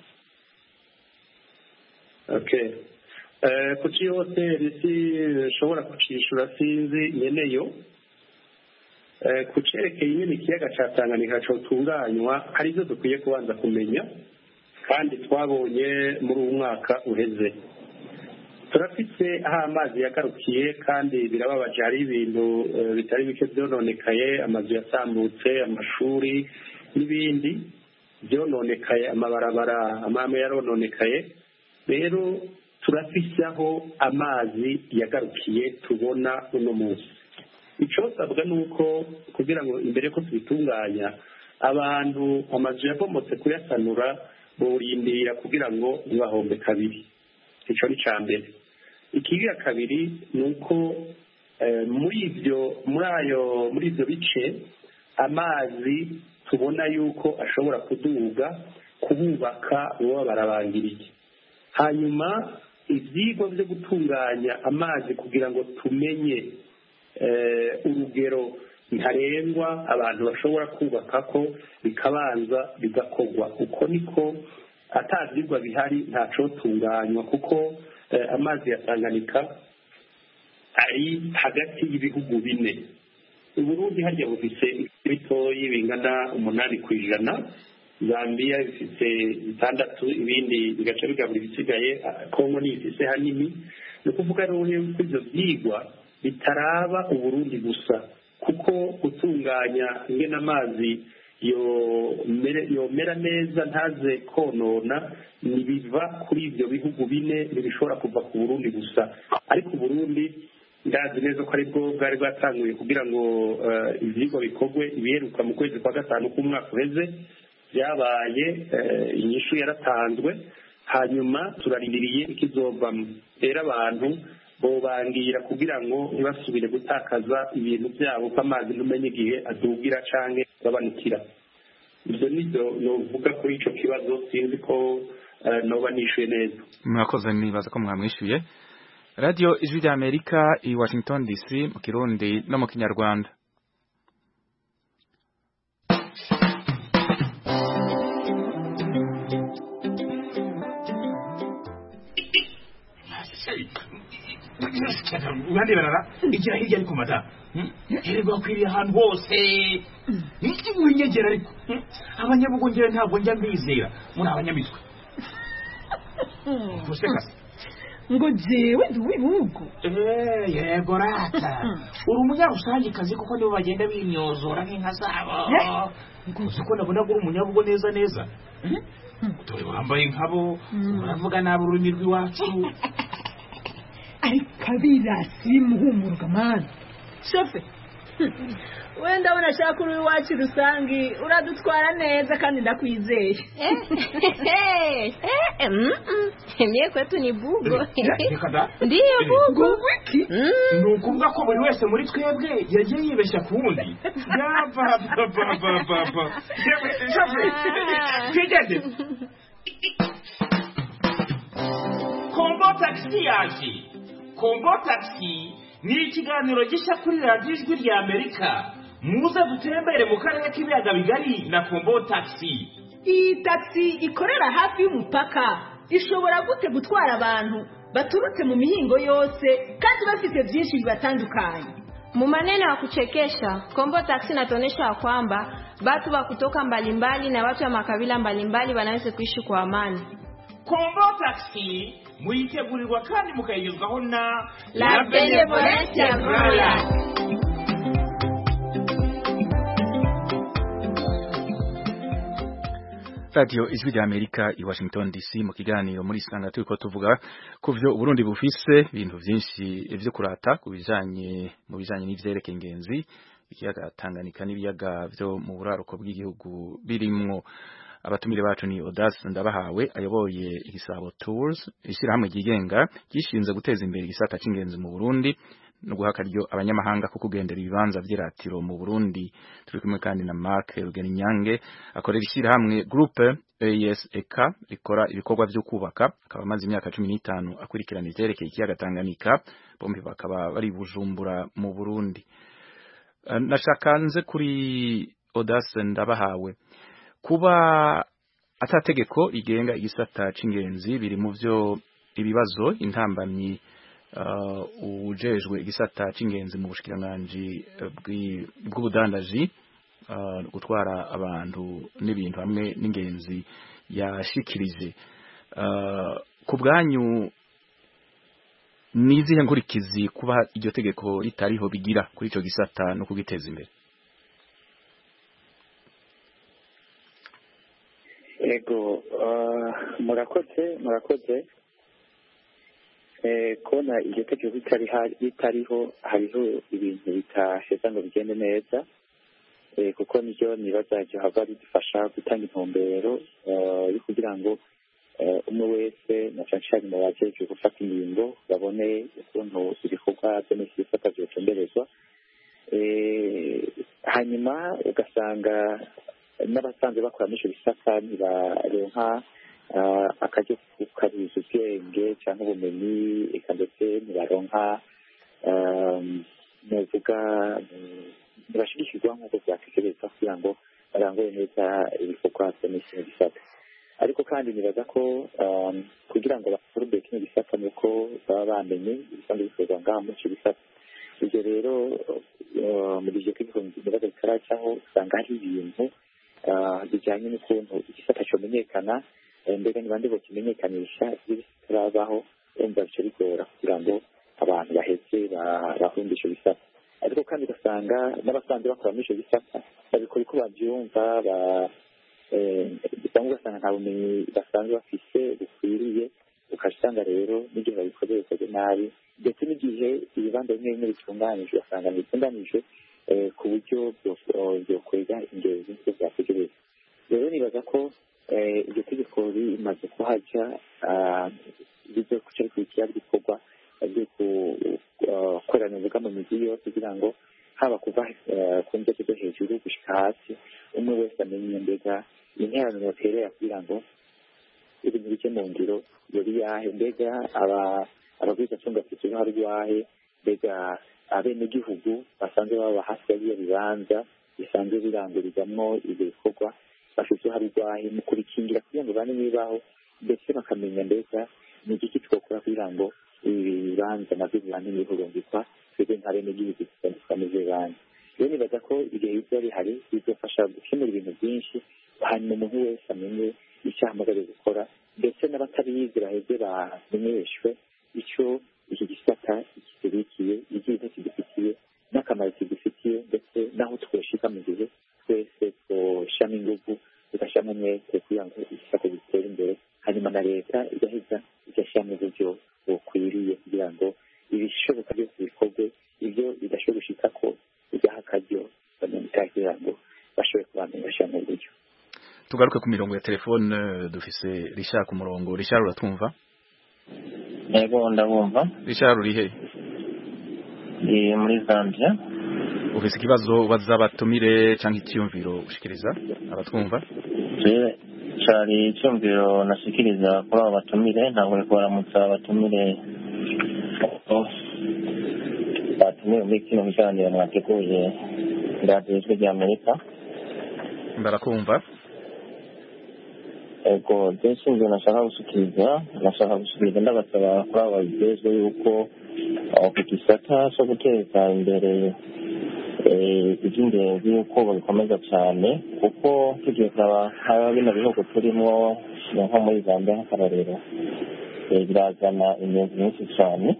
Okay. Eh uh, kuki hoteli si shobora kucishura sinzi nyeneyo. ku cerekeye nyine ikiyaga ca Tanganyika cotunganywa hari ibyo dukwiye kubanza kumenya kandi twabonye muri uwo mwaka uheze. Turafise aho amazi yagarukiye kandi birababaje, hari ibintu bitari bike byononekaye, amazu yasambutse, amashuri n'ibindi byononekaye, amabarabara amwe yarononekaye. Rero turafise aho amazi yagarukiye tubona uno munsi. Icyo sabwa ni uko kugira ngo imbere ko tubitunganya abantu amazu yabomotse kuyasanura borindira kugira ngo ntibahombe kabiri. Icyo ni cya mbere. Ikigira kabiri ni uko muri ibyo muri ayo muri ibyo bice amazi tubona yuko ashobora kuduga kububaka baba barabangiriye. Hanyuma ibyigwa byo gutunganya amazi kugira ngo tumenye urugero ntarengwa abantu bashobora kubaka ko bikabanza bigakorwa. Uko niko atabyigwa bihari ntacotunganywa, kuko amazi ya Tanganyika ari hagati y'ibihugu bine. Uburundi harya bufise ibitoyi bingana umunani ku ijana, Zambia bifite bitandatu, ibindi bigaca bigabura ibisigaye, Kongo niyo ifise hanini. Ni ukuvuga rero ko ibyo byigwa bitaraba Uburundi gusa, kuko gutunganya ingene amazi yomera neza ntaze konona nibiva kuri ibyo bihugu bine, ntibishobora kuva ku Burundi gusa. Ariko Uburundi ndazi neza ko aribwo bwari bwatanguye kugira ngo ivyigwa bikorwe. Ibiheruka mu kwezi kwa gatanu k'umwaka uheze byabaye, inyishu yaratanzwe, hanyuma turarindiriye ikizovamo. Rero abantu bobangira kugira ngo ntibasubire gutakaza ibintu byabo, ko amazi ntumenye igihe adugira canke gabanukira. Ibyo nibyo novuga kuri ico kibazo, sinzi ko noba nishuye neza. Murakoze, nibaza ko mwamwishuye. Radio Ijwi rya Amerika i Washington D C mu Kirundi no mu Kinyarwanda. Urandi barara igira hirya ariko mada herego akwiriye ahantu hose iki munyegera ariko abanyabugongera ntabwo njya mbizera muri abanyamitwe gusekasa ngo jewe nduwibugo eh yego rata uri umunyarusangi kazi kuko nibo bagenda bimyozora nk'inka zabo uko nabona ko uri umunyabugo neza neza dore wambaye nkabo uravuga nabi ururimi rw'iwacu ariko birasi muhumurwa mani shefe wenda unashaka uri iwacu rusangi uradutwara neza kandi ndakwizeye. Mie kwetu ni bugo. Ndiyo bugo wiki. Nukuvuga ko buri wese muri twebwe yagiye yibeshya ku wundi. Yava papa papa papa. Shefe. Kigende. Kombo taxi yaje. Kombo taxi ni ikiganiro gishya kuri radiyo Ijwi rya Amerika. Muze dutembere mu karere k'ibiyaga bigari na Kombo taxi. Iyi taxi ikorera hafi y'umupaka ishobora gute gutwara abantu baturutse mu mihingo yose kandi bafite byinshi bibatandukanye. Mu maneno ya kuchekesha, Kombo taxi inatuonyesha kwamba watu wa kutoka mbalimbali na watu wa makabila mbalimbali wanaweza kuishi kwa amani. Kombo taxi muyitegurirwa kandi mukayigezwaho na La Benevolencia Royal. Radio Ijwi rya Amerika i Washington D C mu kiganiro muri Isanga turiko tuvuga kuvyo Burundi bufise ibintu vyinshi ivyo kurata kubijanye mu bijanye n'ivyerekeye ingenzi ikiyaga Tanganyika n'ibiyaga vyo mu buraruko bw'igihugu birimwo. Abatumire bacu ni Odas Ndabahawe ayoboye Igisabo Tours, ishirahamwe ryigenga gishinze guteza imbere igisata c'ingenzi mu Burundi no guha akaryo abanyamahanga ko kugendera ibibanza vy'iratiro mu Burundi. Turi kumwe kandi na Mark Rugeninyange akorera ishirahamwe Groupe E S E K rikora ibikorwa vyo kubaka, akaba amaze imyaka cumi n'itanu akurikirana ivyerekeye ikiyaga Tanganyika, bombi bakaba bari Bujumbura mu Burundi. Nashakanze kuri Odas Ndabahawe, kuba atategeko rigenga igisata c'ingenzi biri mu vyo ibibazo intambamyi ujejwe igisata c'ingenzi mu bushikiranganji bw'ubudandaji gutwara abantu n'ibintu hamwe n'ingenzi yashikirije. Ku bwanyu ni izihe nkurikizi kuba iryo tegeko ritariho bigira kuri ico gisata no kugiteza imbere? Ego murakoze murakoze kubona iryo tegeko ritariho hariho ibintu bitaheza ngo bigende neza, kuko niryo nibaza hava ridufasha gutanga intumbero yo kugira ngo umwe wese na cyane cyane mu bajejwe gufata ingingo babone ukuntu ibikorwa byo muri iki gisata byotemberezwa. Hanyuma ugasanga n'abasanzwe bakora muri icyo gisata ntibaronka akaryo kukariza ubwenge cyangwa ubumenyi, eka ndetse ntibaronka novuga ntibashigikirwa nk'uko byatekerezwa kugira ngo barangure neza ibikorwa byo muri kino gisata. Ariko kandi nibaza ko kugira ngo bakore kino gisata ni uko baba bamenye ibisanzwe bikorwa ngaha muri icyo gisata. Ibyo rero muri iryo tegeko nibaza bitaracaho usanga hari ibintu bijyanye n'ukuntu igisata cyomenyekana, mbega ni bande bokimenyekanisha iyo bitarabaho, urumva bica bigora kugira ngo abantu baheze bahunde icyo gisata. Ariko kandi ugasanga n'abasanzwe bakora muri icyo gisata babikora uko babyumva, cyangwa ugasanga nta bumenyi basanzwe bafise bukwiriye, ukasanga rero n'igihe babikoze bikoze nabi, ndetse n'igihe ibibanza bimwe bimwe bitunganijwe ugasanga bitunganijwe ku buryo byokwega ingenzi nk'uko byategerezwa. Rero nibaza ko iryo tegeko rimaze kuhaja bizo kuca rikurikira bikorwa byo gukorana imbuga mu migi yose kugira ngo haba kuva ku nzego zo hejuru gushika hasi umwe wese amenye mbega interano yoterera kugira ngo ibintu bike mu ngiro yari yahe, mbega abagwizatunga bafite uruhare rwahe, mbega abenegihugu basanzwe baba hafi y'ibyo bibanza bisanzwe birangurizamwo ibyo bikorwa bafite uruhare rwahe mu kubikingira kugira ngo bane bibaho, ndetse bakamenya mbega ni igiki twakora kugira ngo ibi bibanza nabyo bibane n'ibihurungikwa twebwe nk'abenegihugu tukameze banze. Rero nibaza ko igihe biba bihari bizofasha gukemura ibintu byinshi, hanyuma umuntu wese amenye icyo ahamagariye gukora, ndetse n'abatabizi baheze bamenyeshwe icyo iki gisata kitubikiye, igihe kidufitiye n'akamaro kidufitiye, ndetse n'aho twoshika mu gihe twese twoshamo ingufu tugashyiramo umwete kugira ngo igisata gitere imbere, hanyuma na leta igaheza igashyiramo uburyo bukwiriye kugira ngo ibishoboka byose bikorwe, ibyo bidashoboye gushika ko bigaha akaryo abanyamitahe kugira ngo bashobore kubamenya bashyiramo uburyo. Tugaruke ku mirongo ya telefone, dufise Richard ku murongo. Richard uratwumva? Yego ndabumva. Richard uri he? Ni muri Zambia. Ufise ikibazo baza batumire canke icyumviro ushikiriza abatwumva? Je cari icyumviro nashikiriza kuri abo batumire, ntabwo kubaramutsa abatumire batumire muri kino kiganiro mwateguye radiyo ijwi ry'Amerika. Barakumva. Ego byinshi ibyo nashaka gushikiriza nashaka gushikiriza ndabasaba kuri abo bagezwe yuko ku gisata cyo guteza imbere iby'ingenzi yuko babikomeza cyane, kuko tugiye kuraba haba bino bihugu turimo nko muri Zambia nk'akarorero birazana ingenzi nyinshi cyane.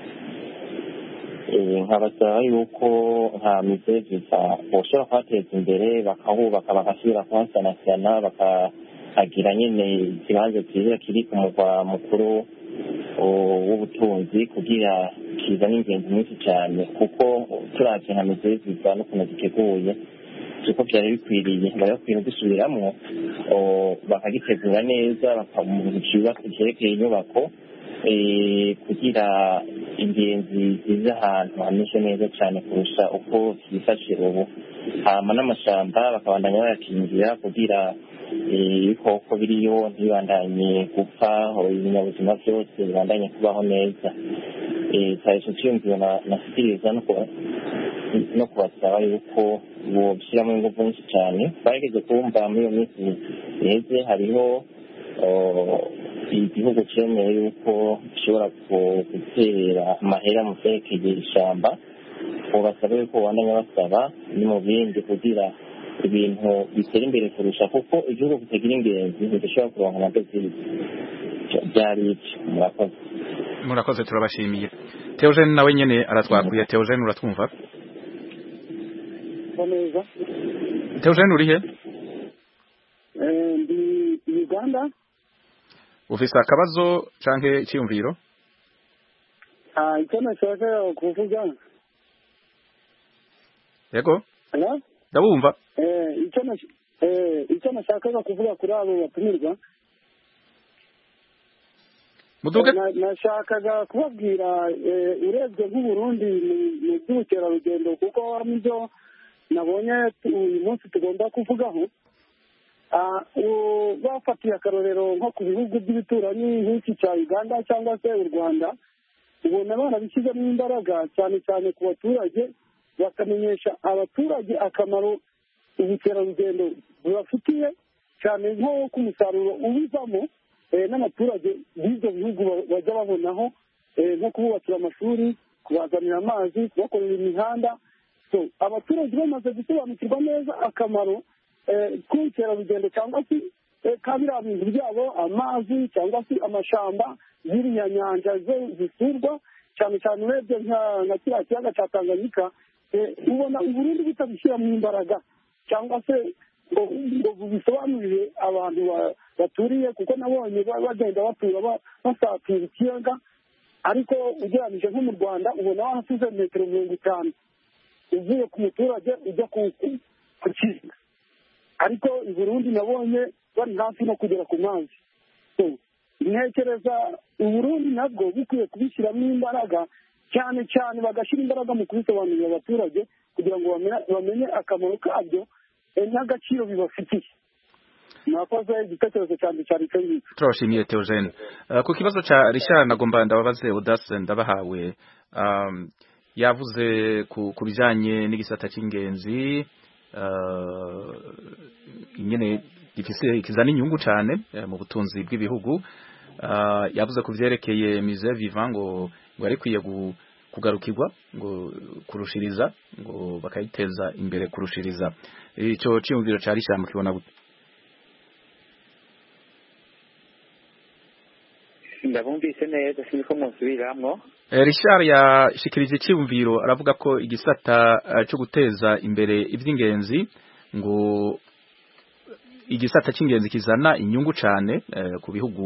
nkabasaba yuko nka mizevisa boshobora kuhateza imbere bakahubaka bagasubira kuhasanasana bakahagira nyine ikibanza cyiza kiri ku murwa mukuru w'ubutunzi kugira kizana ingenzi nyinshi cyane, kuko turavye nka mizevisa n'ukuntu ziteguye siko byari bikwiriye bari bakwiye gusubiramo bakagitegura neza bakamukiba kujerekeye inyubako kugira ingenzi ziza ahantu hameze neza cyane kurusha uko byifashe ubu. Hama n'amashamba bakabandanya bayakingira kugira ibikoko biriyo ntibandanye gupfa, ibinyabuzima byose bibandanye kubaho neza. cyari cyo cyumviro nasikiriza no kubasaba yuko boshyiramo ingufu nyinshi cyane. Twageze kumva muri iyo minsi iheze hariho igihugu cemeye yuko gishobora gutera amahera mu vyerekeye ishyamba ubasaba yuko bandanya basaba ni mu bindi kugira ibintu bitera imbere kurusha kuko igihugu kitagira ingenzi ntigishobora kuronka amadovize byari iki murakoze murakoze turabashimiye Theogene nawe nyene aratwakuye Theogene uratwumva neza Theogene uri he eh ndi Uganda ufise akabazo canke cyiyumviro ah icyo nashaka kuvuga yego Hello? ndabumva eh icyo eh icyo nashakaga kuvuga kuri abo batumirwa muduge nashakaga kubabwira urebye nk'u Burundi mu by'ubukerarugendo kuko nibyo nabonye uyu munsi tugomba kuvugaho bafatiye akarorero nko ku bihugu by'ibituranyi nk'iki cya Uganda cyangwa se u Rwanda ubona barabishyizemo imbaraga cyane cyane ku baturage bakamenyesha abaturage akamaro ubukerarugendo bubafitiye cyane nko ku musaruro ubivamo n'abaturage b'ibyo bihugu bajya babonaho nko kububakira amashuri kubazanira amazi kubakorera imihanda abaturage bamaze gusobanukirwa neza akamaro k'ubukerarugendo cyangwa se ka biriya bintu byabo amazi cyangwa se amashamba ziriya nyanja zisurwa cyane cyane urebye nka kiriya kiyaga cya Tanganyika ubona uburundi butabishyiramo imbaraga cyangwa se ngo bisobanurire abantu baturiye kuko nabonye bagenda batura basatira ikiyaga ariko ugereranije nko mu Rwanda ubona wahasize metero mirongo itanu uvuye ku muturage ujya ku kiyaga ariko i Burundi nabonye bari hafi no kugera ku mazi ntekereza u Burundi nabwo bukwiye kubishyiramo imbaraga cyane cyane bagashyira imbaraga mu kubisobanurira abaturage kugira ngo bamenye akamaro kabyo n'agaciro bibafitiye mwakoze igitekerezo cyane cyane cyo ngicyo turabashimiye Theogene ku kibazo cya Richard nagomba ndababaze Udase ndabahawe yavuze ku bijanye n'igisata cy'ingenzi nyene gifise kizana inyungu cyane mu butunzi bw'ibihugu yavuze ku vyerekeye musée vivant ngo ngo ari kwiye kugarukirwa ngo kurushiriza ngo bakayiteza imbere kurushiriza icyo cyumviro cyari cyane mukibona gute ndabumvise neza siniko musubiramwo Richard yashikirije icyumviro aravuga ko igisata cyo guteza imbere iby'ingenzi ngo igisata cy'ingenzi kizana inyungu cyane ku bihugu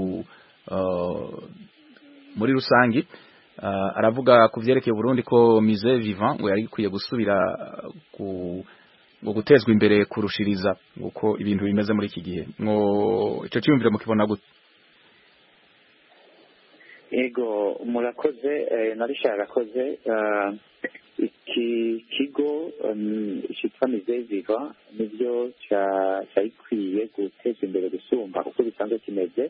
muri rusangi aravuga ku vyerekeye Burundi ko musée vivant ngo yari kwiye gusubira ku ngo gutezwa imbere kurushiriza uko ibintu bimeze muri iki gihe ngo ico cyumviro mukibona gute ego murakoze Richard arakoze iki kigo cyitwa musée vivant nibyo cyayikwiye guteza imbere gusumba uko bisanzwe kimeze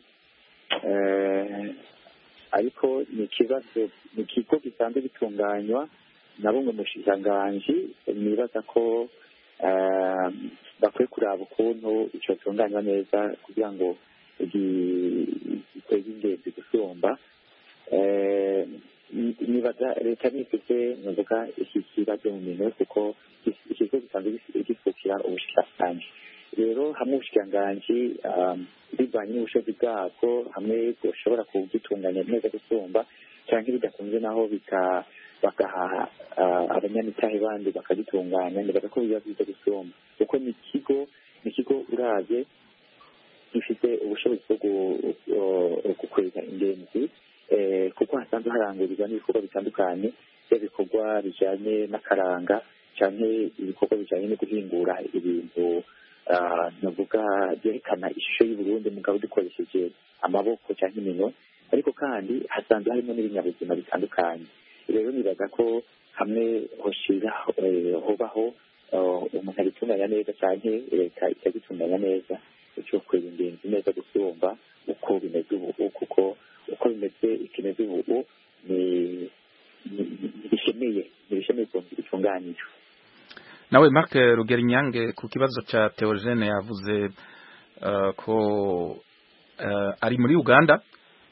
ariko ni ikibazo ni ikigo gisanzwe gitunganywa na bumwe mu bushikiranganji nibaza ko bakwiye kuraba ukuntu icyo gitunganywa neza kugira ngo giteze ingenzi gusumba nibaza leta nifite navuga iki kibazo mu minwe kuko ikigo gisanzwe gifukira ubushikiranganji rero hamwe ubushikiranganji bivanye n'ubushobozi bwabwo hamwe bushobora kugitunganya neza gusumba cyangwa bidakunze naho bagaha abanyamitahe bandi bakagitunganya nibaza ko biba byiza gusumba kuko ni ikigo ni ikigo uravye gifite ubushobozi bwo gukwega ingenzi kuko hasanzwe harangurirwa n'ibikorwa bitandukanye ibikorwa bijanye n'akaranga cyangwa ibikorwa bijanye no guhingura ibintu navuga byerekana ishusho y'Uburundi mugabo dukoresheje amaboko cyangwa iminwe ariko kandi hasanzwe harimo n'ibinyabuzima bitandukanye rero nibaza ko hamwe hoshira hobaho umuntu abitunganya neza cyangwa leta ikagitunganya neza icyo kwera ingenzi neza gusumba uko bimeze ubu kuko uko bimeze ikimeze ubu ni bishemeye bishemeye ko bitunganyijwe nawe Mark Rugerinyange ku kibazo cha Theogene yavuze uh, ko uh, ari muri Uganda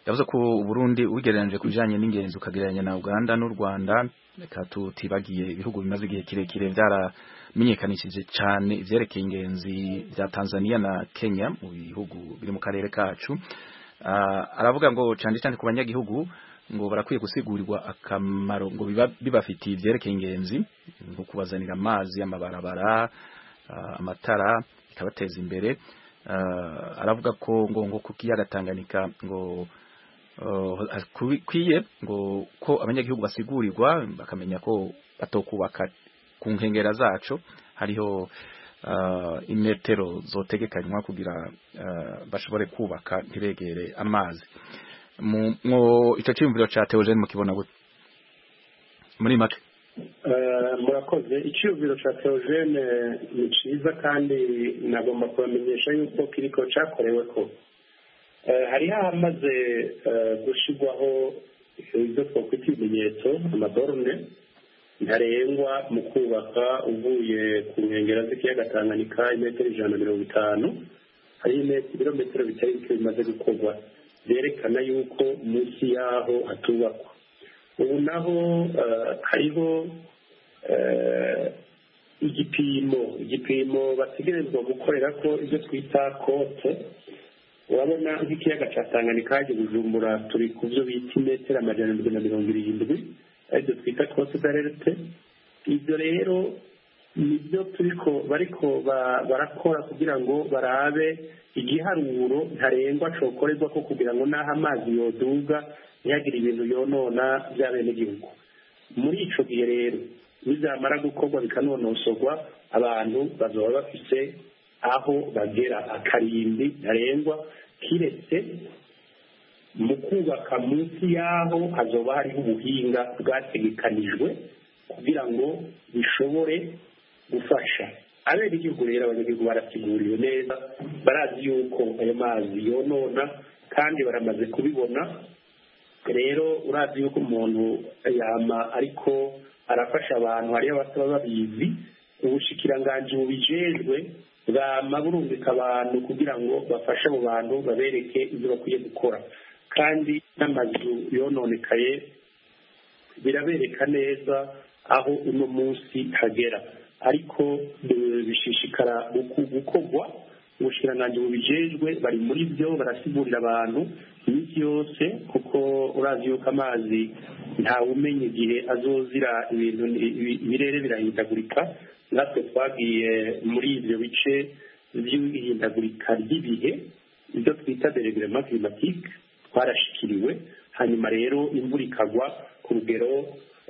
yavuze ko Burundi ugereranije kujanye n'ingenzi ukagereranya na Uganda n'u Rwanda reka tutibagiye ibihugu bimaze igihe kirekire byaramenyekanishije cyane ivyerekeye ingenzi bya Tanzania na Kenya mu bihugu biri mu karere kacu. Uh, aravuga ngo cyane cyane ku banyagihugu ngo barakwiye gusigurwa akamaro ngo biba bibafitiye ivyerekeye ingenzi nko kubazanira amazi, amabarabara, uh, amatara ikabateza imbere. Uh, aravuga ko ngo ngo ku kiyaga Tanganyika ngo uh, kwiye ngo ko abanyagihugu basigurirwa bakamenya ko batokubaka ku nkengera zacu hariho uh, imetero zotegekanywa kugira uh, bashobore kubaka ntibegere amazi. Mu ico cyumviro ca Theogene mu kibona gute muri make? Murakoze. Icyumviro cya Theogene ni cyiza kandi nagomba kubamenyesha yuko kiriko cyakorewe ko hari hamaze gushyirwaho ibyo twakwita ibimenyetso amaborne ntarengwa mu kubaka uvuye ku nkengero z'ikiyaga Tanganyika imetero ijana na mirongo itanu hari ibirometero bitari bike bimaze gukorwa byerekana yuko munsi yaho hatubakwa. Ubu naho hariho igipimo igipimo bategerezwa gukorera ko ibyo twita kote. Urabona nk'ikiyaga cya Tanganyika haje Bujumbura turi ku byo bita imetero amajana na mirongo irindwi aribyo twita kote d'alerte. Ibyo rero nibyo turiko bariko barakora kugira ngo barabe igiharuro ntarengwa cokorerwa ko kugira ngo naho amazi yoduga ntihagire ibintu yonona by'abenegihugu. Muri ico gihe rero bizamara gukorwa bikanonosorwa abantu bazoba bafise aho bagera akarimbi ntarengwa kiretse mu kubaka munsi yaho hazoba hariho ubuhinga bwategekanijwe kugira ngo bishobore gufasha abenegihugu. Rero abanyagihugu barasiguriwe neza barazi yuko ayo mazi yonona kandi baramaze kubibona. Rero urazi yuko umuntu yama ariko arafasha abantu hariyo abasaba babizi ubushikiranganji bubijejwe bwama burungika abantu kugira ngo bafashe abo bantu babereke ibyo bakwiye gukora, kandi n'amazu yononekaye birabereka neza aho uno munsi hagera. Ariko bishishikara gukorwa ubushikiranganji bubijejwe bari muri byo barasigurira abantu iminsi yose, kuko urazi yuko amazi ntawe umenya igihe azozira, ibintu ibirere birahindagurika. Natwe twagiye muri ibyo bice by'ihindagurika ry'ibihe ibyo twita dérèglement climatique twarashikiriwe, hanyuma rero imvura ikagwa ku rugero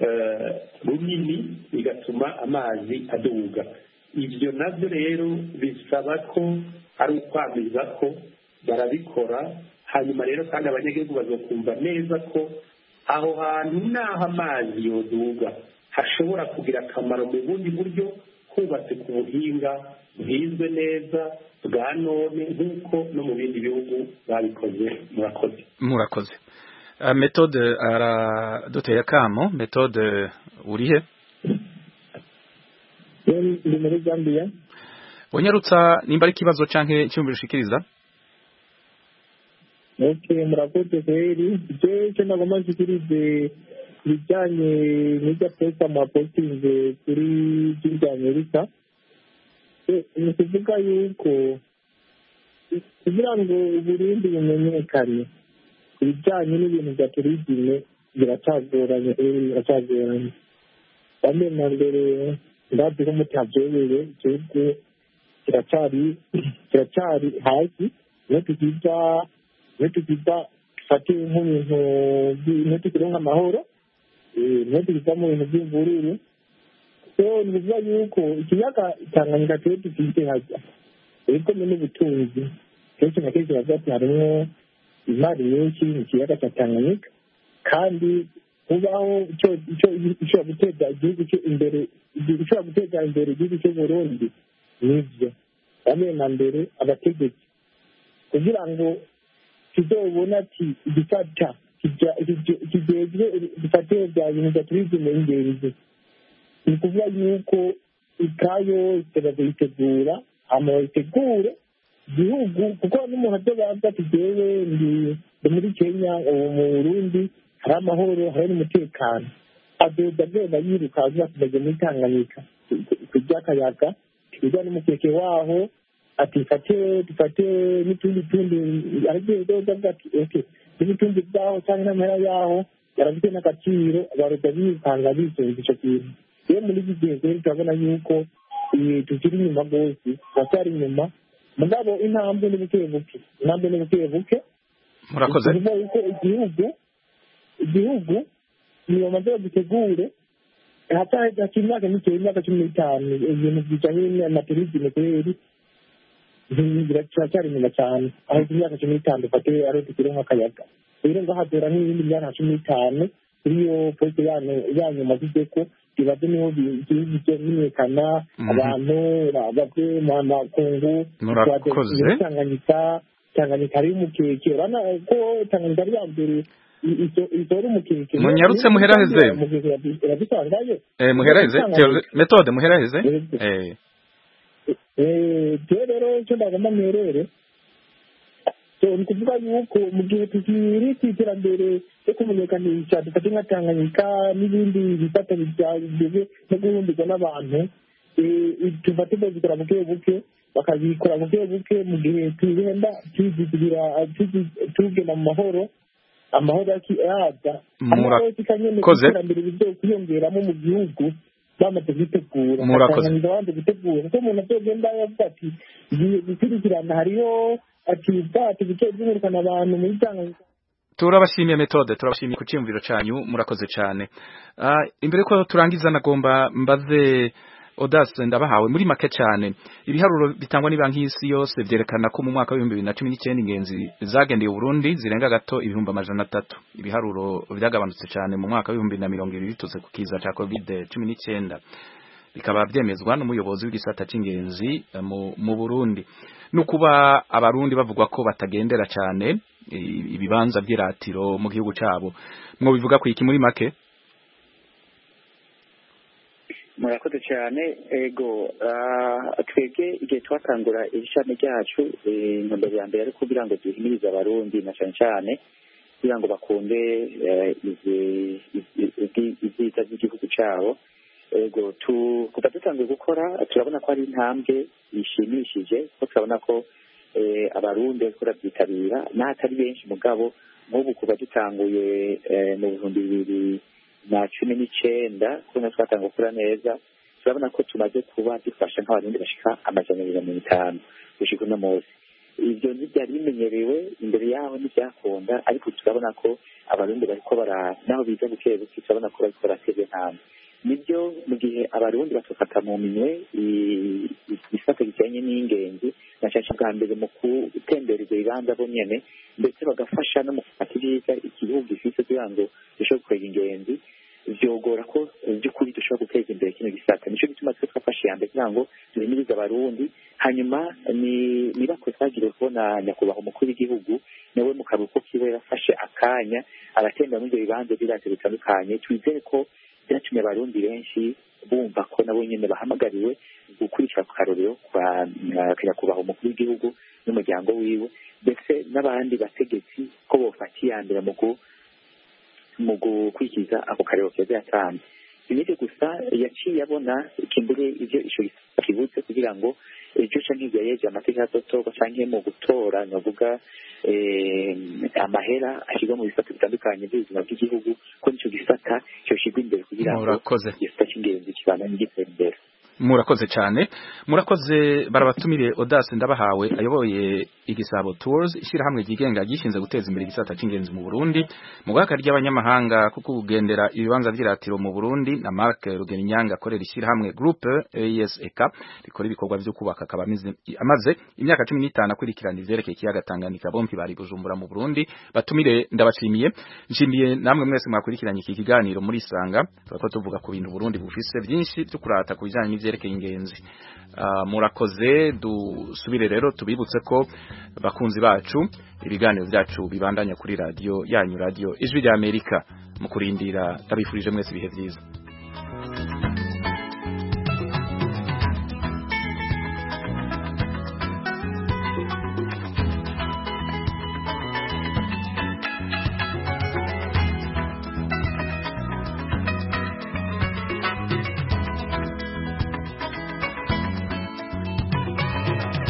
runini bigatuma amazi aduga. Ibyo nabyo rero bisaba ko ari ukwamiza ko barabikora, hanyuma rero kandi abanyagihugu bazokumva neza ko aho hantu naho amazi yoduga hashobora kugira akamaro mu bundi buryo hubatse ku buhinga bwizwe neza bwa none nk'uko no mu bindi bihugu babikoze. Murakoze. Murakoze. Uh, Methode araduteye akamo. Methode urihe? Ndi muri Gambia. Wonyarutsa nimba ari kibazo canke cyumvira ushikiriza? Okay, murakoze kweli. Je cyo nagomba nshikirize bijanye n'ibyo pesa mu postinze kuri Jinja Amerika. Eh, ni kuvuga yuko kugira ngo Burundi bumenyekane ibijyanye n'ibintu bya turizime biracagoranye biracagoranye. Bamwe na mbere ndazi ko mutabyobeye igihugu kiracyari kiracyari hasi, no tukiza no tukiza fati nk'ibintu no tukironka amahoro, no tukiza mu bintu by'imvururu. So ni ukuvuga yuko ikiyaga Tanganyika cyo dufite hajya ariko n'ubutunzi kenshi na kenshi bavuga ati harimo imari nyinshi mu kiyaga cya Tanganyika, kandi kubaho icyo guteza igihugu cyo imbere ishobora guteza imbere igihugu cy'u Burundi nibyo bamwe na mbere abategetsi kugira ngo kizobona ati igisata kigezwe dufatire bya bintu bya turizime ingenzi. Ni ukuvuga yuko ikayo bayitegura hama bayitegure igihugu kuko n'umuntu adobaza ati jewe ndi muri Kenya ubu mu Burundi hari amahoro hari n'umutekano adoda agenda yiruka aza kujya muri Tanganyika kujya akayaga kujya n'umukeke waho ati fate dufate n'utundi tundi aribyo doda ati okay n'utundi byaho cyangwa n'amara yaho yarafite n'agaciro abaroda bikanga bisunze icyo kintu rero muri iki gihe rero turabona yuko tukiri inyuma rwose turacyari inyuma mugabo intambwe ni buke buke intambwe ni buke buke murakoze bivuga yuko igihugu igihugu niyo bamaze bagitegure hataheze hakiri imyaka mike imyaka cumi n'itanu ibintu bijyanye na turizime kubera turacyari inyuma cyane aho imyaka cumi n'itanu dufate ari tukiri nk'akayaga rero ngo hadura n'ibindi myaka cumi n'itanu kuri iyo polisi yanyu maze ko ibaze niho igihugu kimenyekana abantu bave mu makungu murakoze Tanganyika Tanganyika ari umukeke urabona ko Tanganyika ari ya mbere itora umukeke munyarutse muheraheze eh muheraheze metode muheraheze eh eh rero cyo ndagomba mwerere ni kuvuga yuko mu gihe tukiri ku iterambere ryo kumenyekanisha dufate nka Tanganyika n'ibindi bifata bijyanye no guhumbirwa n'abantu tufate bazikora buke buke bakabikora buke buke mu gihe tugenda tuzigira tugenda mu mahoro amahoro yaza murakoze iterambere bijya kwiyongeramo mu gihugu bamaze gutegura murakoze bamaze gutegura kuko umuntu atogenda yavuga ati gukurikirana hariho ati bwate bice by'urukana abantu muri Tanganyika turabashimiye metode turabashimiye ku cyumviro cyanyu murakoze cyane uh, imbere ko turangiza nagomba mbaze Audace ndabahawe muri make cyane ibiharuro bitangwa ni banki y'isi yose byerekana ko mu mwaka wa bibiri na cumi n'icyenda ingenzi zagendeye Burundi zirenga gato ibihumbi amajana atatu ibiharuro byagabanutse cyane mu mwaka wa bibiri na mirongo ibiri bitutse ku kiza cya covid cumi n'icyenda bikaba byemezwa n'umuyobozi w'igisata cy'ingenzi mu, mu Burundi nukuba abarundi bavugwa ko batagendera cyane ibibanza by'iratiro mu gihugu cyabo mwo bivuga ku iki muri make murakoze cyane ego twebwe igihe twatangura ishami ryacu intumbero ya mbere ari kugira ngo duhimirize abarundi na cyane cyane kugira ngo bakunde ibyiza by'igihugu cyabo ego kuva dutangiye gukora turabona ko ari intambwe ishimishije kuko turabona ko abarundi bariko barabyitabira n'ahatari benshi mugabo nk'ubu kuva dutanguye mu bihumbi bibiri na cumi n'icyenda kubona twatanga gukora neza turabona ko tumaze kuba dufasha nk'abarundi bashika amajana abiri na mirongo itanu gushika uno munsi ibyo ntibyari bimenyerewe imbere yaho ntibyakunda ariko turabona ko abarundi bariko bara naho biza buke buke turabona ko bariko barateza intambwe nibyo mu gihe abarundi batufata mu minwe igisata kijyanye n'ingenzi na cyane bwa mbere mu gutembera ibyo bibanza bo nyene ndetse bagafasha no mu gufata ibyiza igihugu gifite kugira ngo dushobore gukwega ingenzi vyogora ko by'ukuri dushobora guteza imbere kino gisata nico gituma twe twafashe ya mbere kugira ngo duhimirize abarundi hanyuma ni niba ko twagiriwe kubona nyakubahwa umukuru w'igihugu nawe mu karuhuko kiwe yafashe akanya aratembera muri ibyo bibanza by'iratiro bitandukanye twizere ko byatumye abarundi benshi bumva ko nabo nyene bahamagariwe gukurikira ku karorero kwa nyakubahwa umukuru w'igihugu n'umuryango wiwe ndetse n'abandi bategetsi ko bofata iya mbere mu gukurikiza ako karero keza yatanze ibindi gusa yaciye abona ikimbure ivyo ico kibuze kugira ngo ejo canke hirya yeje amateka azotorwa canke mu gutora navuga amahera ashyirwa mu bisata bitandukanye by'ubuzima bw'igihugu ko nico gisata cyoshirwa imbere kugira ngo gisata cy'ingenzi kibana n'igitera imbere murakoze cyane murakoze barabatumire Audace ndabahawe ayoboye igisabo tours ishirahamwe ryigenga gishinze guteza imbere igisata cy'ingenzi mu Burundi mu gwaka ry'abanyamahanga kuko kugendera ibibanza by'iratiro mu Burundi na Mark Rugeninyanga akorera ishirahamwe groupe E S E K rikora ibikorwa byo kubaka akaba amaze imyaka cumi n'itanu akurikirana ivyerekeye ikiyaga Tanganyika bompi bari Bujumbura mu Burundi batumire ndabashimiye nshimiye namwe mwese mwakurikiranye iki kiganiro muri Sanga turako tuvuga ku bintu Burundi bufise byinshi byo kurata ku bijanye n'ivyerekeye ingenzi uh, murakoze dusubire rero tubibutse ko bakunzi bacu ibiganiro byacu bibandanya kuri radio yanyu radio Ijwi rya Amerika mu kurindira tabifurije mwese ibihe byiza